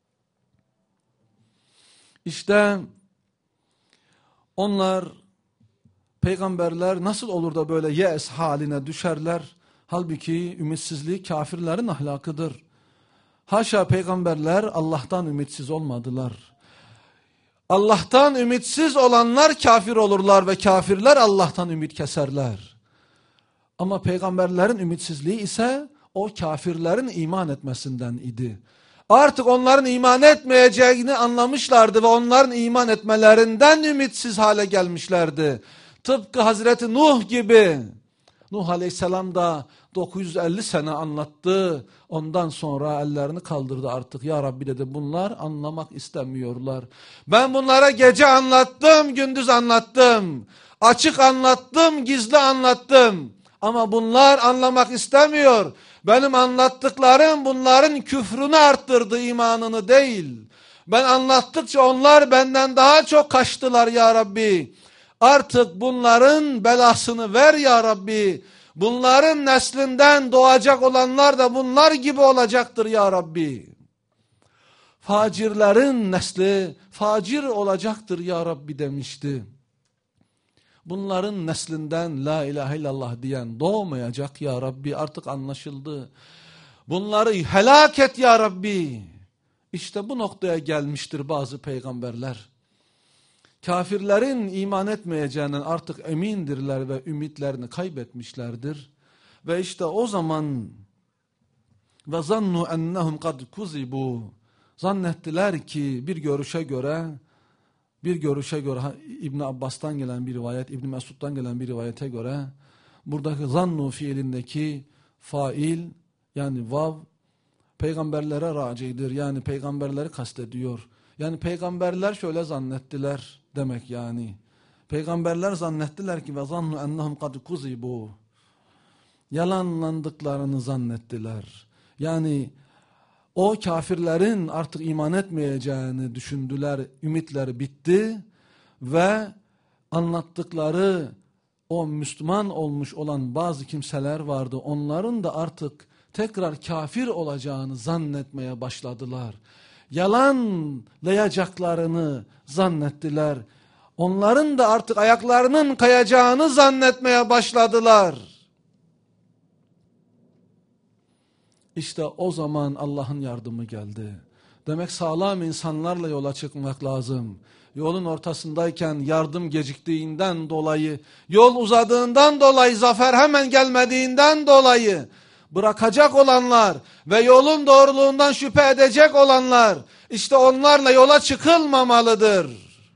Speaker 2: İşte onlar, peygamberler nasıl olur da böyle yes haline düşerler? Halbuki ümitsizlik kafirlerin ahlakıdır. Haşa, peygamberler Allah'tan ümitsiz olmadılar. Allah'tan ümitsiz olanlar kafir olurlar ve kafirler Allah'tan ümit keserler. Ama peygamberlerin ümitsizliği ise o kafirlerin iman etmesinden idi. Artık onların iman etmeyeceğini anlamışlardı ve onların iman etmelerinden ümitsiz hale gelmişlerdi. Tıpkı Hazreti Nuh gibi. Nuh Aleyhisselam da dokuz yüz elli sene anlattı. Ondan sonra ellerini kaldırdı artık. Ya Rabbi dedi, bunlar anlamak istemiyorlar. Ben bunlara gece anlattım, gündüz anlattım. Açık anlattım, gizli anlattım. Ama bunlar anlamak istemiyor. Benim anlattıklarım bunların küfrünü arttırdı, imanını değil.
Speaker 1: Ben anlattıkça onlar benden daha çok kaçtılar ya Rabbi. Artık bunların belasını ver ya Rabbi. Bunların neslinden doğacak olanlar da bunlar gibi olacaktır ya Rabbi. Facirlerin nesli facir olacaktır ya Rabbi demişti. Bunların neslinden la ilahe illallah diyen doğmayacak ya Rabbi, artık anlaşıldı. Bunları helak et ya Rabbi. İşte bu noktaya gelmiştir bazı peygamberler. Kafirlerin iman etmeyeceğinden artık emindirler ve ümitlerini kaybetmişlerdir. Ve işte o zaman ve zannu ennehum kad kuzibu, zannettiler ki bir görüşe göre bir görüşe göre İbn Abbas'tan gelen bir rivayet, İbn Mesud'dan gelen bir rivayete göre buradaki zannu fiilindeki fail yani vav peygamberlere racidir. Yani peygamberleri kastediyor. Yani peygamberler şöyle zannettiler demek yani. Peygamberler zannettiler ki ve zannu ennehum kad kuzibu. Yalanlandıklarını zannettiler. Yani o kafirlerin artık iman etmeyeceğini düşündüler, ümitleri bitti ve anlattıkları o Müslüman olmuş olan bazı kimseler vardı. Onların da artık tekrar kafir olacağını zannetmeye başladılar. Yalanlayacaklarını zannettiler. Onların da artık ayaklarının kayacağını zannetmeye başladılar. İşte o zaman Allah'ın yardımı geldi. Demek sağlam insanlarla yola çıkmak lazım. Yolun ortasındayken yardım geciktiğinden dolayı, yol uzadığından dolayı, zafer hemen gelmediğinden dolayı bırakacak olanlar ve yolun doğruluğundan şüphe edecek olanlar, işte onlarla yola çıkılmamalıdır.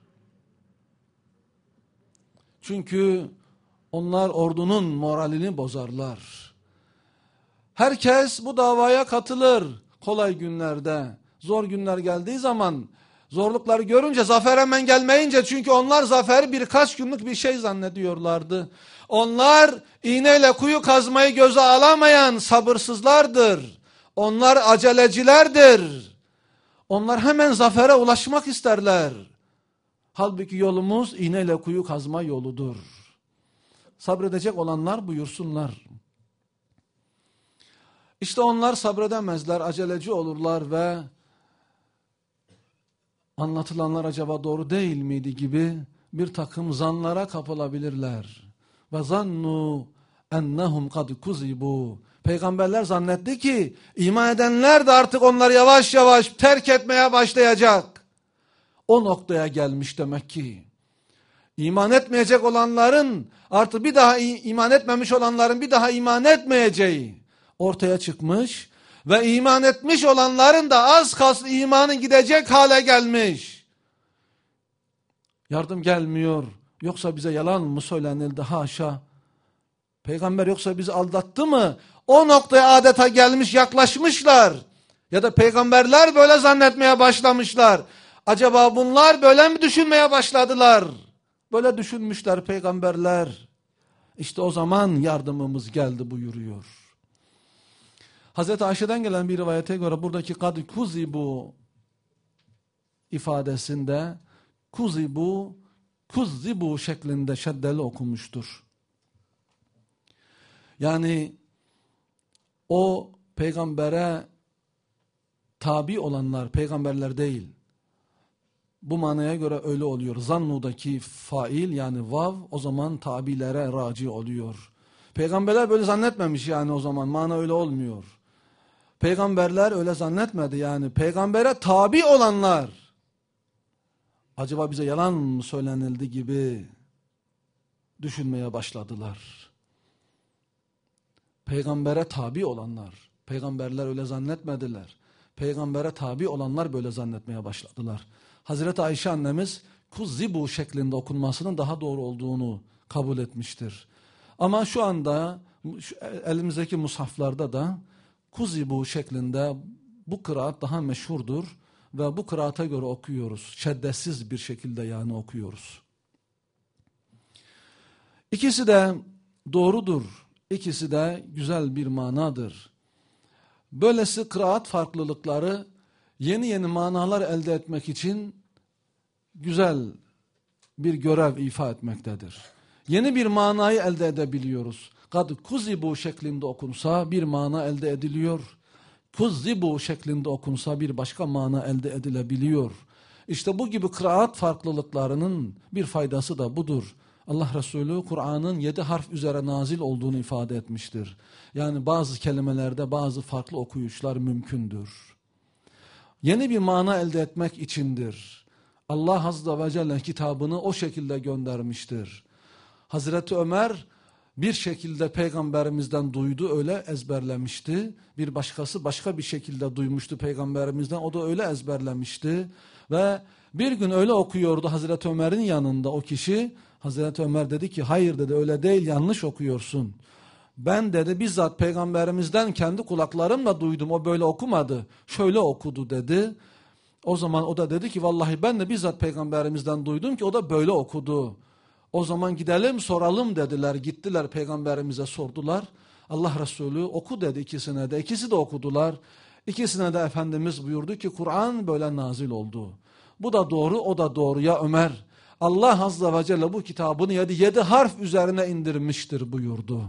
Speaker 1: Çünkü onlar ordunun moralini bozarlar. Herkes bu davaya katılır kolay günlerde. Zor günler geldiği zaman, zorlukları görünce, zafer hemen gelmeyince, çünkü onlar zaferi birkaç günlük bir şey zannediyorlardı. Onlar iğneyle kuyu kazmayı göze alamayan sabırsızlardır. Onlar acelecilerdir. Onlar hemen zafere ulaşmak isterler. Halbuki yolumuz iğneyle kuyu kazma yoludur. Sabredecek olanlar buyursunlar. İşte onlar sabredemezler, aceleci olurlar ve anlatılanlar acaba doğru değil miydi gibi bir takım zanlara kapılabilirler. Ve zannu ennehum kad kuzibu. Peygamberler zannetti ki iman edenler de artık onları yavaş yavaş terk etmeye başlayacak. O noktaya gelmiş demek ki. İman etmeyecek olanların artık bir daha iman etmemiş olanların bir daha iman etmeyeceği ortaya çıkmış ve iman etmiş olanların da az kalsın imanı gidecek hale gelmiş. Yardım gelmiyor. Yoksa bize yalan mı söylenildi? Haşa. Peygamber yoksa bizi aldattı mı? O noktaya adeta gelmiş, yaklaşmışlar. Ya da peygamberler böyle zannetmeye başlamışlar. Acaba bunlar böyle mi düşünmeye başladılar? Böyle düşünmüşler peygamberler. İşte o zaman yardımımız geldi buyuruyor. Hazreti Ayşe'den gelen bir rivayete göre buradaki kad kuzibu ifadesinde kuzibu, kuzibu şeklinde şeddeli okunmuştur. Yani o peygambere tabi olanlar peygamberler değil. Bu manaya göre öyle oluyor. Zannu'daki fail yani vav o zaman tabilere raci oluyor. Peygamberler böyle zannetmemiş yani o zaman mana öyle olmuyor. Peygamberler öyle zannetmedi yani. Peygambere tabi olanlar acaba bize yalan mı söylenildi gibi düşünmeye başladılar. Peygambere tabi olanlar, peygamberler öyle zannetmediler. Peygambere tabi olanlar böyle zannetmeye başladılar. Hazreti Ayşe annemiz kuzibu şeklinde okunmasının daha doğru olduğunu kabul etmiştir. Ama şu anda şu elimizdeki mushaflarda da kuzibu şeklinde bu kıraat daha meşhurdur ve bu kıraata göre okuyoruz. Şeddetsiz bir şekilde yani okuyoruz. İkisi de doğrudur. İkisi de güzel bir manadır. Böylesi kıraat farklılıkları
Speaker 2: yeni yeni manalar elde etmek için güzel bir görev ifa etmektedir. Yeni bir manayı elde edebiliyoruz. Kad kuzibu şeklinde okunsa bir mana elde ediliyor. Kuzibu şeklinde okunsa bir başka mana elde edilebiliyor. İşte bu gibi kıraat farklılıklarının bir faydası da budur. Allah Resulü Kur'an'ın yedi harf üzere nazil olduğunu ifade etmiştir. Yani bazı kelimelerde bazı farklı okuyuşlar mümkündür. Yeni bir mana elde etmek içindir. Allah Azze ve Celle kitabını o şekilde göndermiştir. Hazreti Ömer bir şekilde peygamberimizden duydu, öyle ezberlemişti. Bir başkası başka bir şekilde duymuştu peygamberimizden, o da öyle ezberlemişti. Ve bir gün öyle okuyordu Hazreti Ömer'in yanında o kişi. Hazreti Ömer dedi ki hayır dedi, öyle değil, yanlış okuyorsun. Ben dedi bizzat peygamberimizden kendi kulaklarımla duydum, o böyle okumadı, şöyle okudu dedi. O zaman o da dedi ki vallahi ben de bizzat peygamberimizden duydum ki o da böyle okudu. O zaman gidelim soralım dediler. Gittiler peygamberimize sordular. Allah Resulü oku dedi ikisine de. İkisi de okudular. İkisine de Efendimiz buyurdu ki Kur'an böyle nazil oldu. Bu da doğru, o da doğru ya Ömer. Allah Azze ve Celle bu kitabını yedi, yedi harf üzerine indirmiştir buyurdu.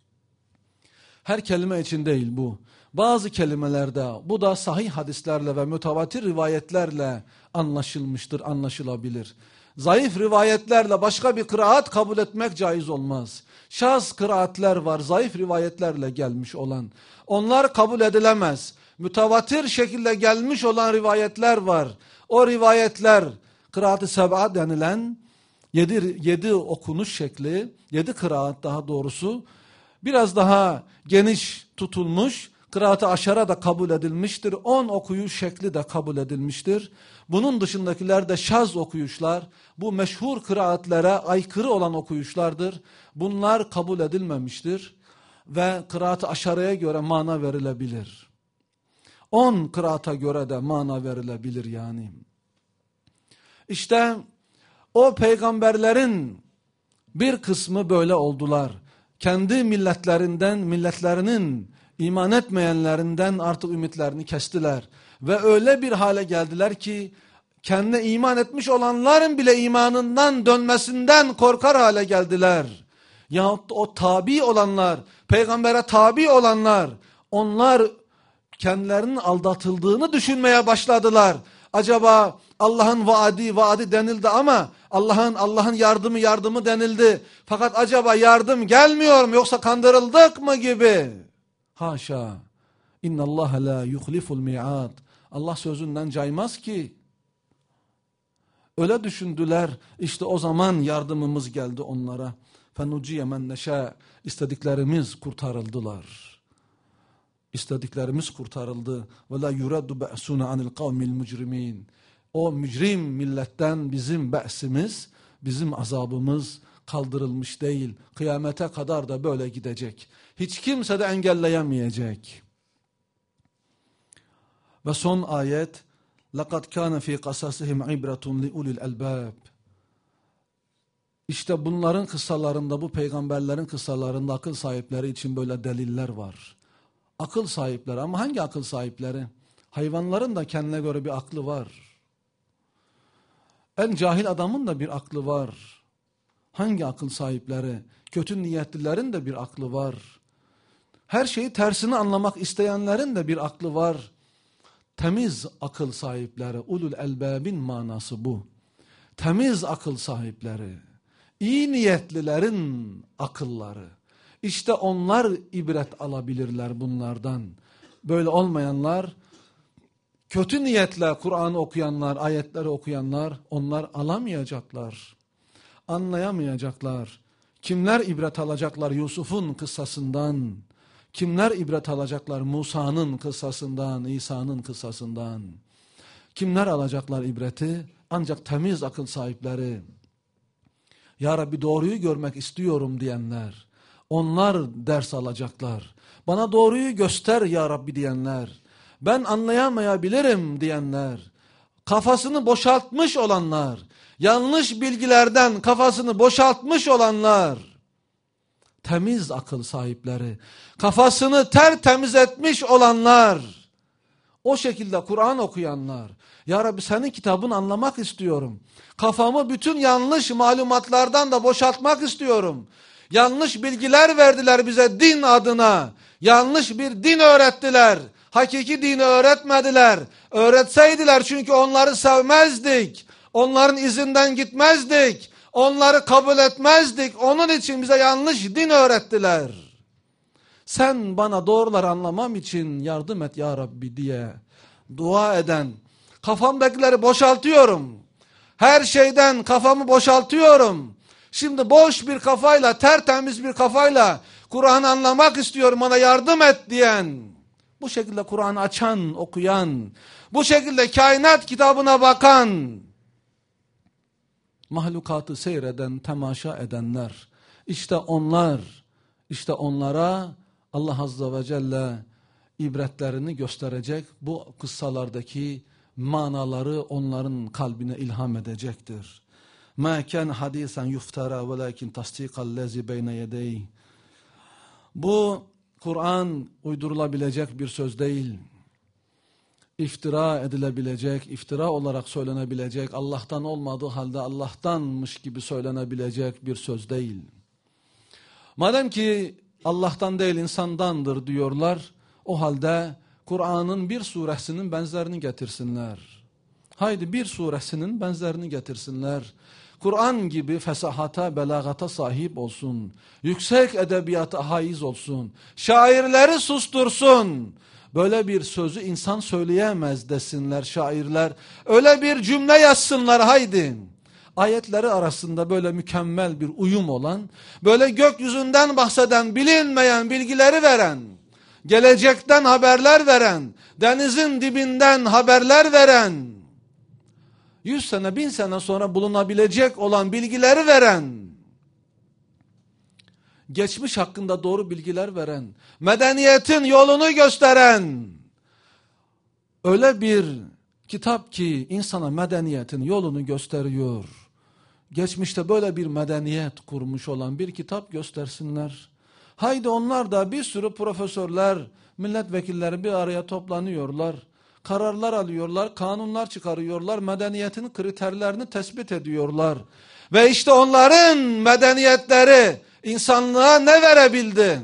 Speaker 2: Her kelime için değil bu. Bazı kelimelerde bu da sahih hadislerle ve mütevatir rivayetlerle anlaşılmıştır, anlaşılabilir. Zayıf rivayetlerle başka bir kıraat kabul etmek caiz olmaz. Şaz kıraatler var, zayıf rivayetlerle gelmiş olan. Onlar kabul edilemez. Mütevatir şekilde gelmiş olan rivayetler var. O rivayetler, kıraat-ı seb'a denilen yedi, yedi okunuş şekli, yedi kıraat daha doğrusu, biraz daha geniş tutulmuş, kıraat-ı aşara da kabul edilmiştir, on okuyuş şekli de kabul edilmiştir. Bunun dışındakiler de şaz okuyuşlar, bu meşhur kıraatlere aykırı olan okuyuşlardır. Bunlar kabul edilmemiştir ve kıraat-ı aşaraya göre mana verilebilir. On kıraata göre de mana verilebilir yani. İşte o peygamberlerin bir kısmı böyle oldular. Kendi milletlerinden, milletlerinin iman etmeyenlerinden artık ümitlerini kestiler. Ve öyle bir hale geldiler ki kendine iman etmiş olanların bile imanından dönmesinden korkar hale geldiler. Yahut o tabi olanlar, peygambere tabi olanlar, onlar kendilerinin aldatıldığını düşünmeye başladılar. Acaba Allah'ın vaadi vaadi denildi ama Allah'ın Allah'ın yardımı yardımı denildi. Fakat acaba yardım gelmiyor mu yoksa kandırıldık mı gibi? Haşa. İnnallâhe lâ yuhliful mi'ad. Allah sözünden caymaz ki. Öyle düşündüler. İşte o zaman yardımımız geldi onlara. Fenuciye men neşâ. İstediklerimiz kurtarıldılar. İstediklerimiz kurtarıldı. Ve la yuraddu ba'suna anil kavmil mücrimin. O mücrim milletten bizim be'simiz, bizim azabımız kaldırılmış değil. Kıyamete kadar da böyle gidecek. Hiç kimse de engelleyemeyecek. Ve son ayet لَقَدْ كَانَ ف۪ي قَسَاسِهِمْ عِبْرَةٌ لِعُلِي الْاَلْبَابِ. İşte bunların kıssalarında, bu peygamberlerin kıssalarında akıl sahipleri için böyle deliller var. Akıl sahipleri, ama hangi akıl sahipleri? Hayvanların da kendine göre bir aklı var. En cahil adamın da bir aklı var. Hangi akıl sahipleri? Kötü niyetlilerin de bir aklı var. Her şeyi tersini anlamak isteyenlerin de bir aklı var. Temiz akıl sahipleri, ulul elbabin manası bu. Temiz akıl sahipleri, iyi niyetlilerin akılları. İşte onlar ibret alabilirler bunlardan. Böyle olmayanlar, kötü niyetle Kur'an'ı okuyanlar, ayetleri okuyanlar, onlar alamayacaklar. Anlayamayacaklar. Kimler ibret alacaklar Yusuf'un kıssasından? Kimler ibret alacaklar Musa'nın kıssasından, İsa'nın kıssasından? Kimler alacaklar ibreti? Ancak temiz akıl sahipleri. Ya Rabbi doğruyu görmek istiyorum diyenler. Onlar ders alacaklar. Bana doğruyu göster ya Rabbi diyenler. Ben anlayamayabilirim diyenler. Kafasını boşaltmış olanlar. Yanlış bilgilerden kafasını boşaltmış olanlar. Temiz akıl sahipleri. Kafasını tertemiz etmiş olanlar.
Speaker 1: O şekilde Kur'an okuyanlar. Ya Rabbi senin kitabını anlamak istiyorum. Kafamı bütün yanlış malumatlardan da boşaltmak istiyorum. Yanlış bilgiler verdiler bize din adına. Yanlış bir din öğrettiler. Hakiki dini öğretmediler. Öğretseydiler çünkü onları sevmezdik. Onların izinden gitmezdik. Onları kabul etmezdik. Onun için bize yanlış din öğrettiler. Sen bana doğruları anlamam için yardım et ya Rabbi diye dua eden, kafamdakileri boşaltıyorum. Her şeyden kafamı boşaltıyorum. Şimdi boş bir kafayla, tertemiz bir kafayla Kur'an'ı anlamak istiyorum, bana yardım et diyen, bu şekilde Kur'an'ı açan, okuyan, bu şekilde kainat kitabına bakan, mahlukatı seyreden, temaşa edenler, işte onlar, işte onlara Allah Azze ve Celle ibretlerini gösterecek, bu kıssalardaki manaları onların kalbine ilham edecektir. مَا كَانْ حَد۪يثًا يُفْتَرَى وَلَاكِنْ تَصْدِيقَ الَّذ۪ي بَيْنَ يَدَيْهِ. Bu Kur'an uydurulabilecek bir söz değil. İftira edilebilecek, iftira olarak söylenebilecek, Allah'tan olmadığı halde Allah'tanmış gibi söylenebilecek bir söz değil. Madem ki Allah'tan değil insandandır diyorlar, o halde Kur'an'ın bir suresinin benzerini getirsinler. Haydi bir suresinin benzerini getirsinler. Kur'an gibi fesahata, belagata sahip olsun. Yüksek edebiyata haiz olsun. Şairleri sustursun. Böyle bir sözü insan söyleyemez desinler şairler. Öyle bir cümle yazsınlar haydi. Ayetleri arasında böyle mükemmel bir uyum olan, böyle gökyüzünden bahseden, bilinmeyen bilgileri veren, gelecekten haberler veren, denizin dibinden haberler veren, yüz sene, bin sene sonra bulunabilecek olan bilgileri veren, geçmiş hakkında doğru bilgiler veren, medeniyetin yolunu gösteren, öyle bir kitap ki insana medeniyetin yolunu gösteriyor. Geçmişte böyle bir medeniyet kurmuş olan bir kitap göstersinler. Haydi onlar da bir sürü profesörler, milletvekilleri bir araya toplanıyorlar. Kararlar alıyorlar, kanunlar çıkarıyorlar, medeniyetin kriterlerini tespit ediyorlar. Ve işte onların medeniyetleri insanlığa ne verebildi?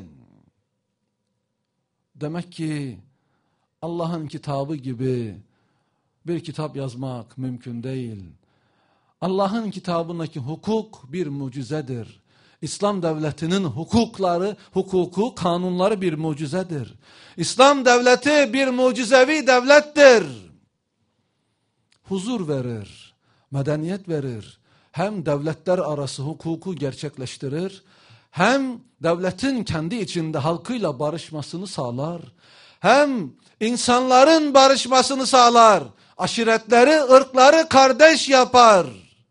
Speaker 1: Demek ki Allah'ın kitabı gibi bir kitap yazmak mümkün değil. Allah'ın kitabındaki hukuk bir mucizedir. İslam devletinin hukukları, hukuku, kanunları bir mucizedir. İslam devleti bir mucizevi devlettir. Huzur verir, medeniyet verir. Hem devletler arası hukuku gerçekleştirir, hem devletin kendi içinde halkıyla barışmasını sağlar, hem insanların barışmasını sağlar, aşiretleri, ırkları kardeş yapar.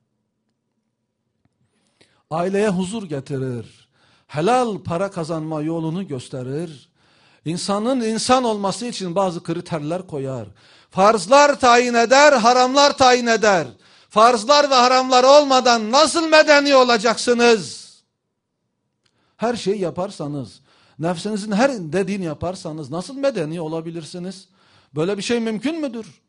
Speaker 1: Aileye huzur getirir, helal para kazanma yolunu gösterir, insanın insan olması için bazı kriterler koyar, farzlar tayin eder, haramlar tayin eder. Farzlar ve haramlar olmadan nasıl medeni olacaksınız? Her şeyi yaparsanız, nefsinizin her dediğini yaparsanız nasıl medeni olabilirsiniz? Böyle bir şey mümkün müdür?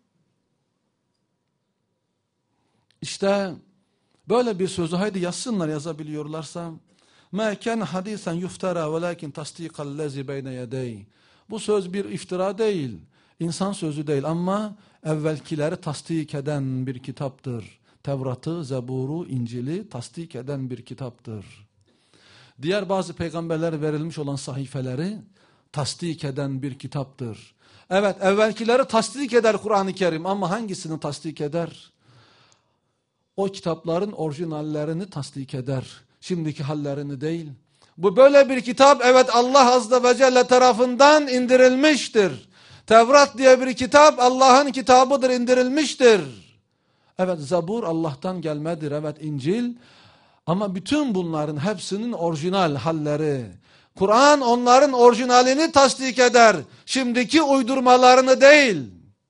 Speaker 1: İşte böyle bir sözü haydi yazsınlar yazabiliyorlarsa. مَا كَانَ حَد۪يثًا يُفْتَرَى وَلَاكِنْ تَصْدِيقَ الَّذ۪ي بَيْنَ يَدَيْهِ. Bu söz bir iftira değil, insan sözü değil ama evvelkileri tasdik eden bir kitaptır. Tevrat'ı, Zebur'u, İncil'i tasdik eden bir kitaptır. Diğer bazı peygamberlere verilmiş olan sahifeleri tasdik eden bir kitaptır. Evet, evvelkileri tasdik eder Kur'an-ı Kerim ama hangisini tasdik eder? O kitapların orijinallerini tasdik eder. Şimdiki hallerini değil. Bu böyle bir kitap, evet, Allah Azze ve Celle tarafından indirilmiştir. Tevrat diye bir kitap Allah'ın kitabıdır, indirilmiştir. Evet, Zebur Allah'tan gelmedir. Evet, İncil. Ama bütün bunların hepsinin orijinal halleri. Kur'an onların orijinalini tasdik eder. Şimdiki uydurmalarını değil.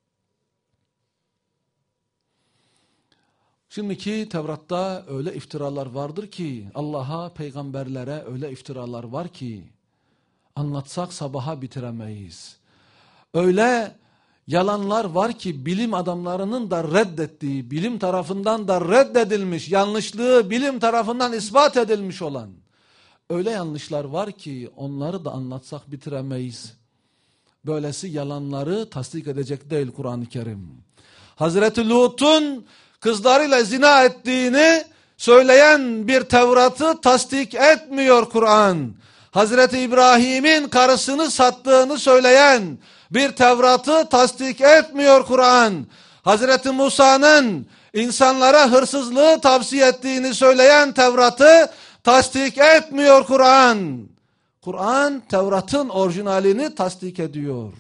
Speaker 1: Şimdiki Tevrat'ta öyle iftiralar vardır ki, Allah'a, peygamberlere öyle iftiralar var ki, anlatsak sabaha bitiremeyiz. Öyle yalanlar var ki bilim adamlarının da reddettiği, bilim tarafından da reddedilmiş, yanlışlığı bilim tarafından ispat edilmiş olan öyle yanlışlar var ki onları da anlatsak bitiremeyiz. Böylesi yalanları tasdik edecek değil Kur'an-ı Kerim. Hazreti Lut'un kızlarıyla zina ettiğini söyleyen bir Tevrat'ı tasdik etmiyor Kur'an. Hazreti İbrahim'in karısını sattığını söyleyen bir Tevrat'ı tasdik etmiyor Kur'an. Hazreti Musa'nın insanlara hırsızlığı tavsiye ettiğini söyleyen Tevrat'ı tasdik etmiyor Kur'an. Kur'an Tevrat'ın orijinalini tasdik ediyor.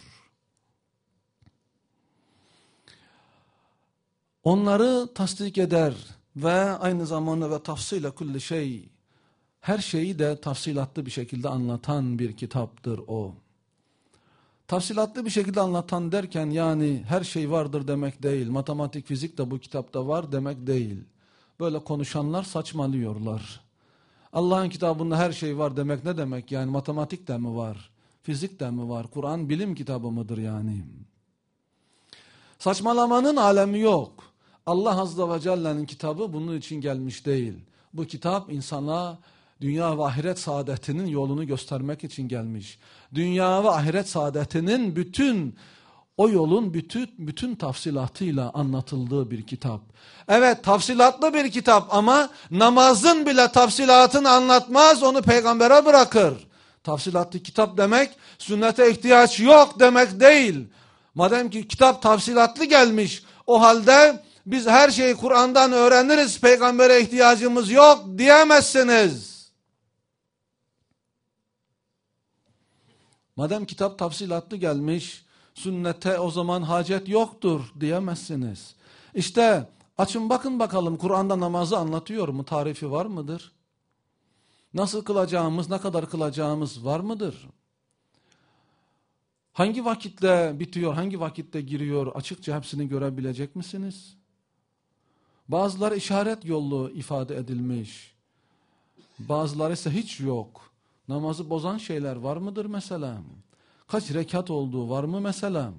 Speaker 1: Onları tasdik eder ve aynı zamanda ve tafsile kulli şey, her şeyi de tafsilatlı bir şekilde anlatan bir kitaptır o. Tafsilatlı bir şekilde anlatan derken yani her şey vardır demek değil. Matematik, fizik de bu kitapta var demek değil. Böyle konuşanlar saçmalıyorlar. Allah'ın kitabında her şey var demek ne demek yani? Matematik de mi var? Fizik de mi var? Kur'an bilim kitabı mıdır yani? Saçmalamanın alemi yok. Allah Azze ve Celle'nin kitabı bunun için gelmiş değil. Bu kitap insana dünya ve ahiret saadetinin yolunu göstermek için gelmiş. Dünya ve ahiret saadetinin bütün o yolun bütün bütün tafsilatıyla anlatıldığı bir kitap. Evet, tafsilatlı bir kitap ama namazın bile tafsilatını anlatmaz, onu peygambere bırakır. Tafsilatlı kitap demek sünnete ihtiyaç yok demek değil. Madem ki kitap tafsilatlı gelmiş, o halde biz her şeyi Kur'an'dan öğreniriz, peygambere ihtiyacımız yok diyemezsiniz. Madem kitap tafsilatlı gelmiş, sünnete o zaman hacet yoktur diyemezsiniz. İşte açın bakın bakalım Kur'an'da namazı anlatıyor mu? Tarifi var mıdır? Nasıl kılacağımız, ne kadar kılacağımız var mıdır? Hangi vakitte bitiyor, hangi vakitte giriyor, açıkça hepsini görebilecek misiniz? Bazıları işaret yolu ifade edilmiş. Bazıları ise hiç yok. Namazı bozan şeyler var mıdır mesela? Kaç rekat olduğu var mı mesela?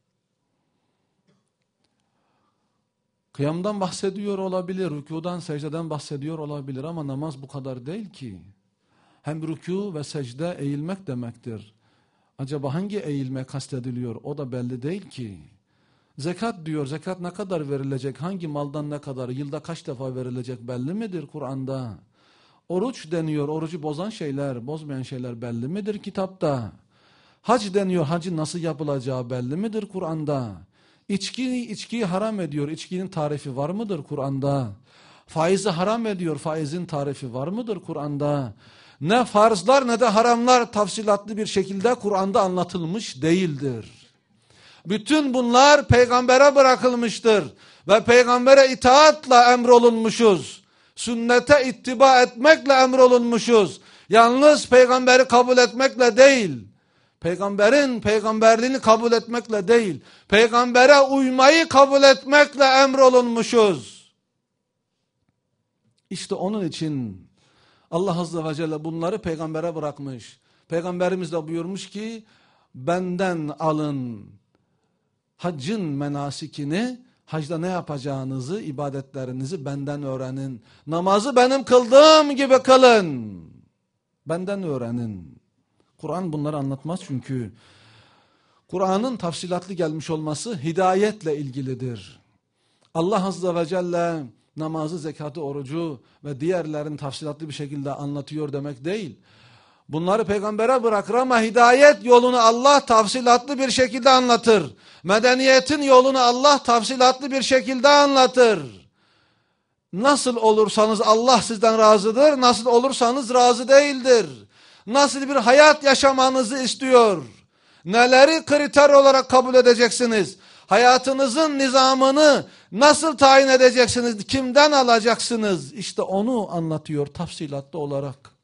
Speaker 1: Kıyamdan bahsediyor olabilir, rükudan, secdeden bahsediyor olabilir ama namaz bu kadar değil ki. Hem rükû ve secde eğilmek demektir. Acaba hangi eğilme kastediliyor? O da belli değil ki. Zekat diyor, zekat ne kadar verilecek, hangi maldan ne kadar, yılda kaç defa verilecek belli midir Kur'an'da? Oruç deniyor, orucu bozan şeyler, bozmayan şeyler belli midir kitapta? Hac deniyor, hacın nasıl yapılacağı belli midir Kur'an'da? İçki, içkiyi haram ediyor, içkinin tarifi var mıdır Kur'an'da? Faizi haram ediyor, faizin tarifi var mıdır Kur'an'da? Ne farzlar ne de haramlar tafsilatlı bir şekilde Kur'an'da anlatılmış değildir. Bütün bunlar peygambere bırakılmıştır ve peygambere itaatla emrolunmuşuz. Sünnete ittiba etmekle emrolunmuşuz. Yalnız peygamberi kabul etmekle değil, peygamberin peygamberliğini kabul etmekle değil, peygambere uymayı kabul etmekle emrolunmuşuz. İşte onun için Allah Azze ve Celle bunları peygambere bırakmış. Peygamberimiz de buyurmuş ki, benden alın haccın menasikini, hacda ne yapacağınızı, ibadetlerinizi benden öğrenin. Namazı benim kıldığım gibi kılın. Benden öğrenin. Kur'an bunları anlatmaz çünkü. Kur'an'ın tafsilatlı gelmiş olması hidayetle ilgilidir. Allah Azze ve Celle namazı, zekatı, orucu ve diğerlerini tafsilatlı bir şekilde anlatıyor demek değil. Bunları peygambere bırakır ama hidayet yolunu Allah tafsilatlı bir şekilde anlatır. Medeniyetin yolunu Allah tafsilatlı bir şekilde anlatır. Nasıl olursanız Allah sizden razıdır, nasıl olursanız razı değildir. Nasıl bir hayat yaşamanızı istiyor? Neleri kriter olarak kabul edeceksiniz? Hayatınızın nizamını nasıl tayin edeceksiniz? Kimden alacaksınız? İşte onu anlatıyor tafsilatlı olarak.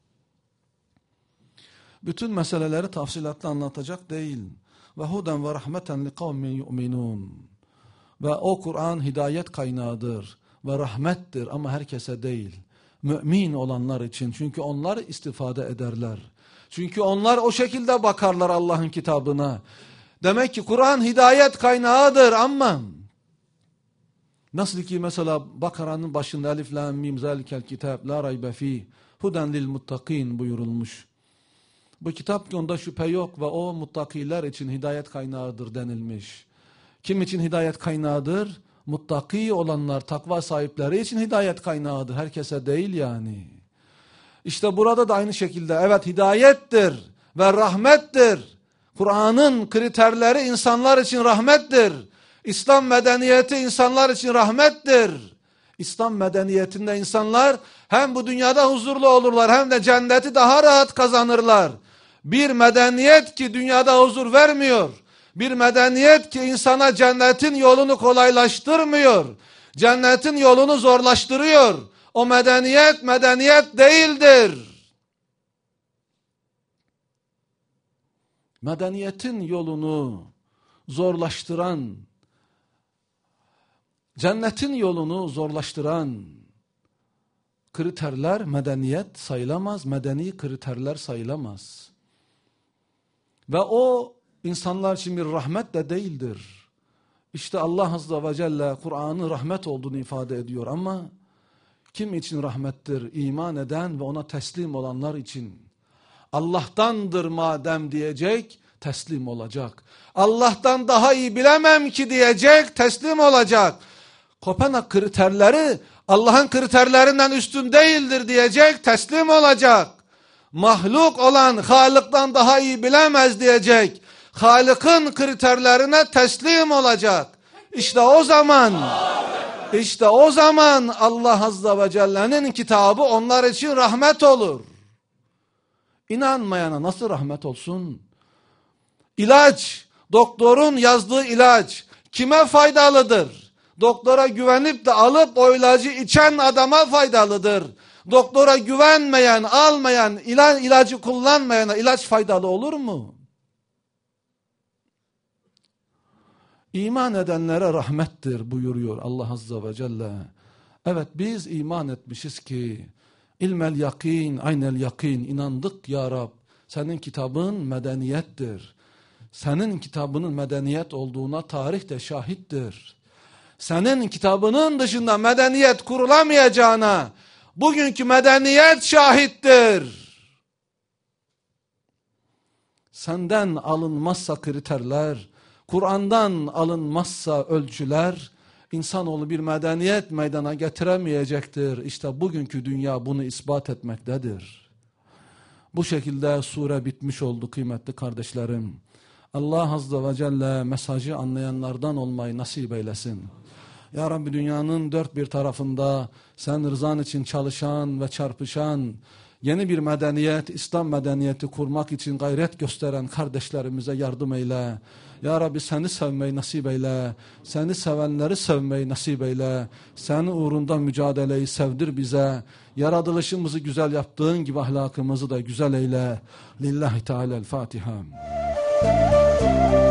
Speaker 1: Bütün meseleleri tafsilatlı anlatacak değil. Ve huden ve rahmeten li kavmin yu'minun. Ve o Kur'an hidayet kaynağıdır ve rahmettir ama herkese değil. Mümin olanlar için, çünkü onlar istifade ederler. Çünkü onlar o şekilde bakarlar Allah'ın kitabına. Demek ki Kur'an hidayet kaynağıdır ama nasıl ki mesela Bakara'nın başında Elif Lam Mim Zalikel Kitab La Raybe Fih Huden Lil Muttakin buyurulmuş. Bu kitap ki onda şüphe yok ve o muttakiler için hidayet kaynağıdır denilmiş. Kim için hidayet kaynağıdır? Muttaki olanlar, takva sahipleri için hidayet kaynağıdır. Herkese değil yani. İşte burada da aynı şekilde evet hidayettir ve rahmettir. Kur'an'ın kriterleri insanlar için rahmettir. İslam medeniyeti insanlar için rahmettir. İslam medeniyetinde insanlar hem bu dünyada huzurlu olurlar hem de cenneti daha rahat kazanırlar. Bir medeniyet ki dünyada huzur vermiyor. Bir medeniyet ki insana cennetin yolunu kolaylaştırmıyor. Cennetin yolunu zorlaştırıyor. O medeniyet medeniyet değildir. Medeniyetin yolunu zorlaştıran, cennetin yolunu zorlaştıran kriterler medeniyet sayılamaz, medeni kriterler sayılamaz. Ve o insanlar için bir rahmet de değildir. İşte Allah Azze ve Celle Kur'an'ın rahmet olduğunu ifade ediyor ama kim için rahmettir? İman eden ve ona teslim olanlar için. Allah'tandır madem diyecek, teslim olacak. Allah'tan daha iyi bilemem ki diyecek, teslim olacak. Kopenhag kriterleri Allah'ın kriterlerinden üstün değildir diyecek, teslim olacak. Mahluk olan Halık'tan daha iyi bilemez diyecek. Halık'ın kriterlerine teslim olacak. İşte o zaman, işte o zaman Allah Azze ve Celle'nin kitabı onlar için rahmet olur. İnanmayana nasıl rahmet olsun? İlaç, doktorun yazdığı ilaç kime faydalıdır? Doktora güvenip de alıp o ilacı içen adama faydalıdır. Doktora güvenmeyen, almayan, ila, ilacı kullanmayana ilaç faydalı olur mu? İman edenlere rahmettir buyuruyor Allah Azze ve Celle. Evet biz iman etmişiz ki ilmel yakin, aynel yakin inandık ya Rab. Senin kitabın medeniyettir. Senin kitabının medeniyet olduğuna tarih de şahittir. Senin kitabının dışında medeniyet kurulamayacağına bugünkü medeniyet şahittir. Senden alınmazsa kriterler, Kur'an'dan alınmazsa ölçüler, insanoğlu bir medeniyet meydana getiremeyecektir. İşte bugünkü dünya bunu ispat etmektedir. Bu şekilde sure bitmiş oldu kıymetli kardeşlerim. Allah Azze ve Celle mesajı anlayanlardan olmayı nasip eylesin. Ya Rabbi dünyanın dört bir tarafında sen rızan için çalışan ve çarpışan, yeni bir medeniyet, İslam medeniyeti kurmak için gayret gösteren kardeşlerimize yardım eyle. Ya Rabbi seni sevmeyi nasip eyle. Seni sevenleri sevmeyi nasip eyle. Senin uğrunda mücadeleyi sevdir bize. Yaratılışımızı güzel yaptığın gibi ahlakımızı da güzel eyle. Lillahi Teala'l-Fatiha.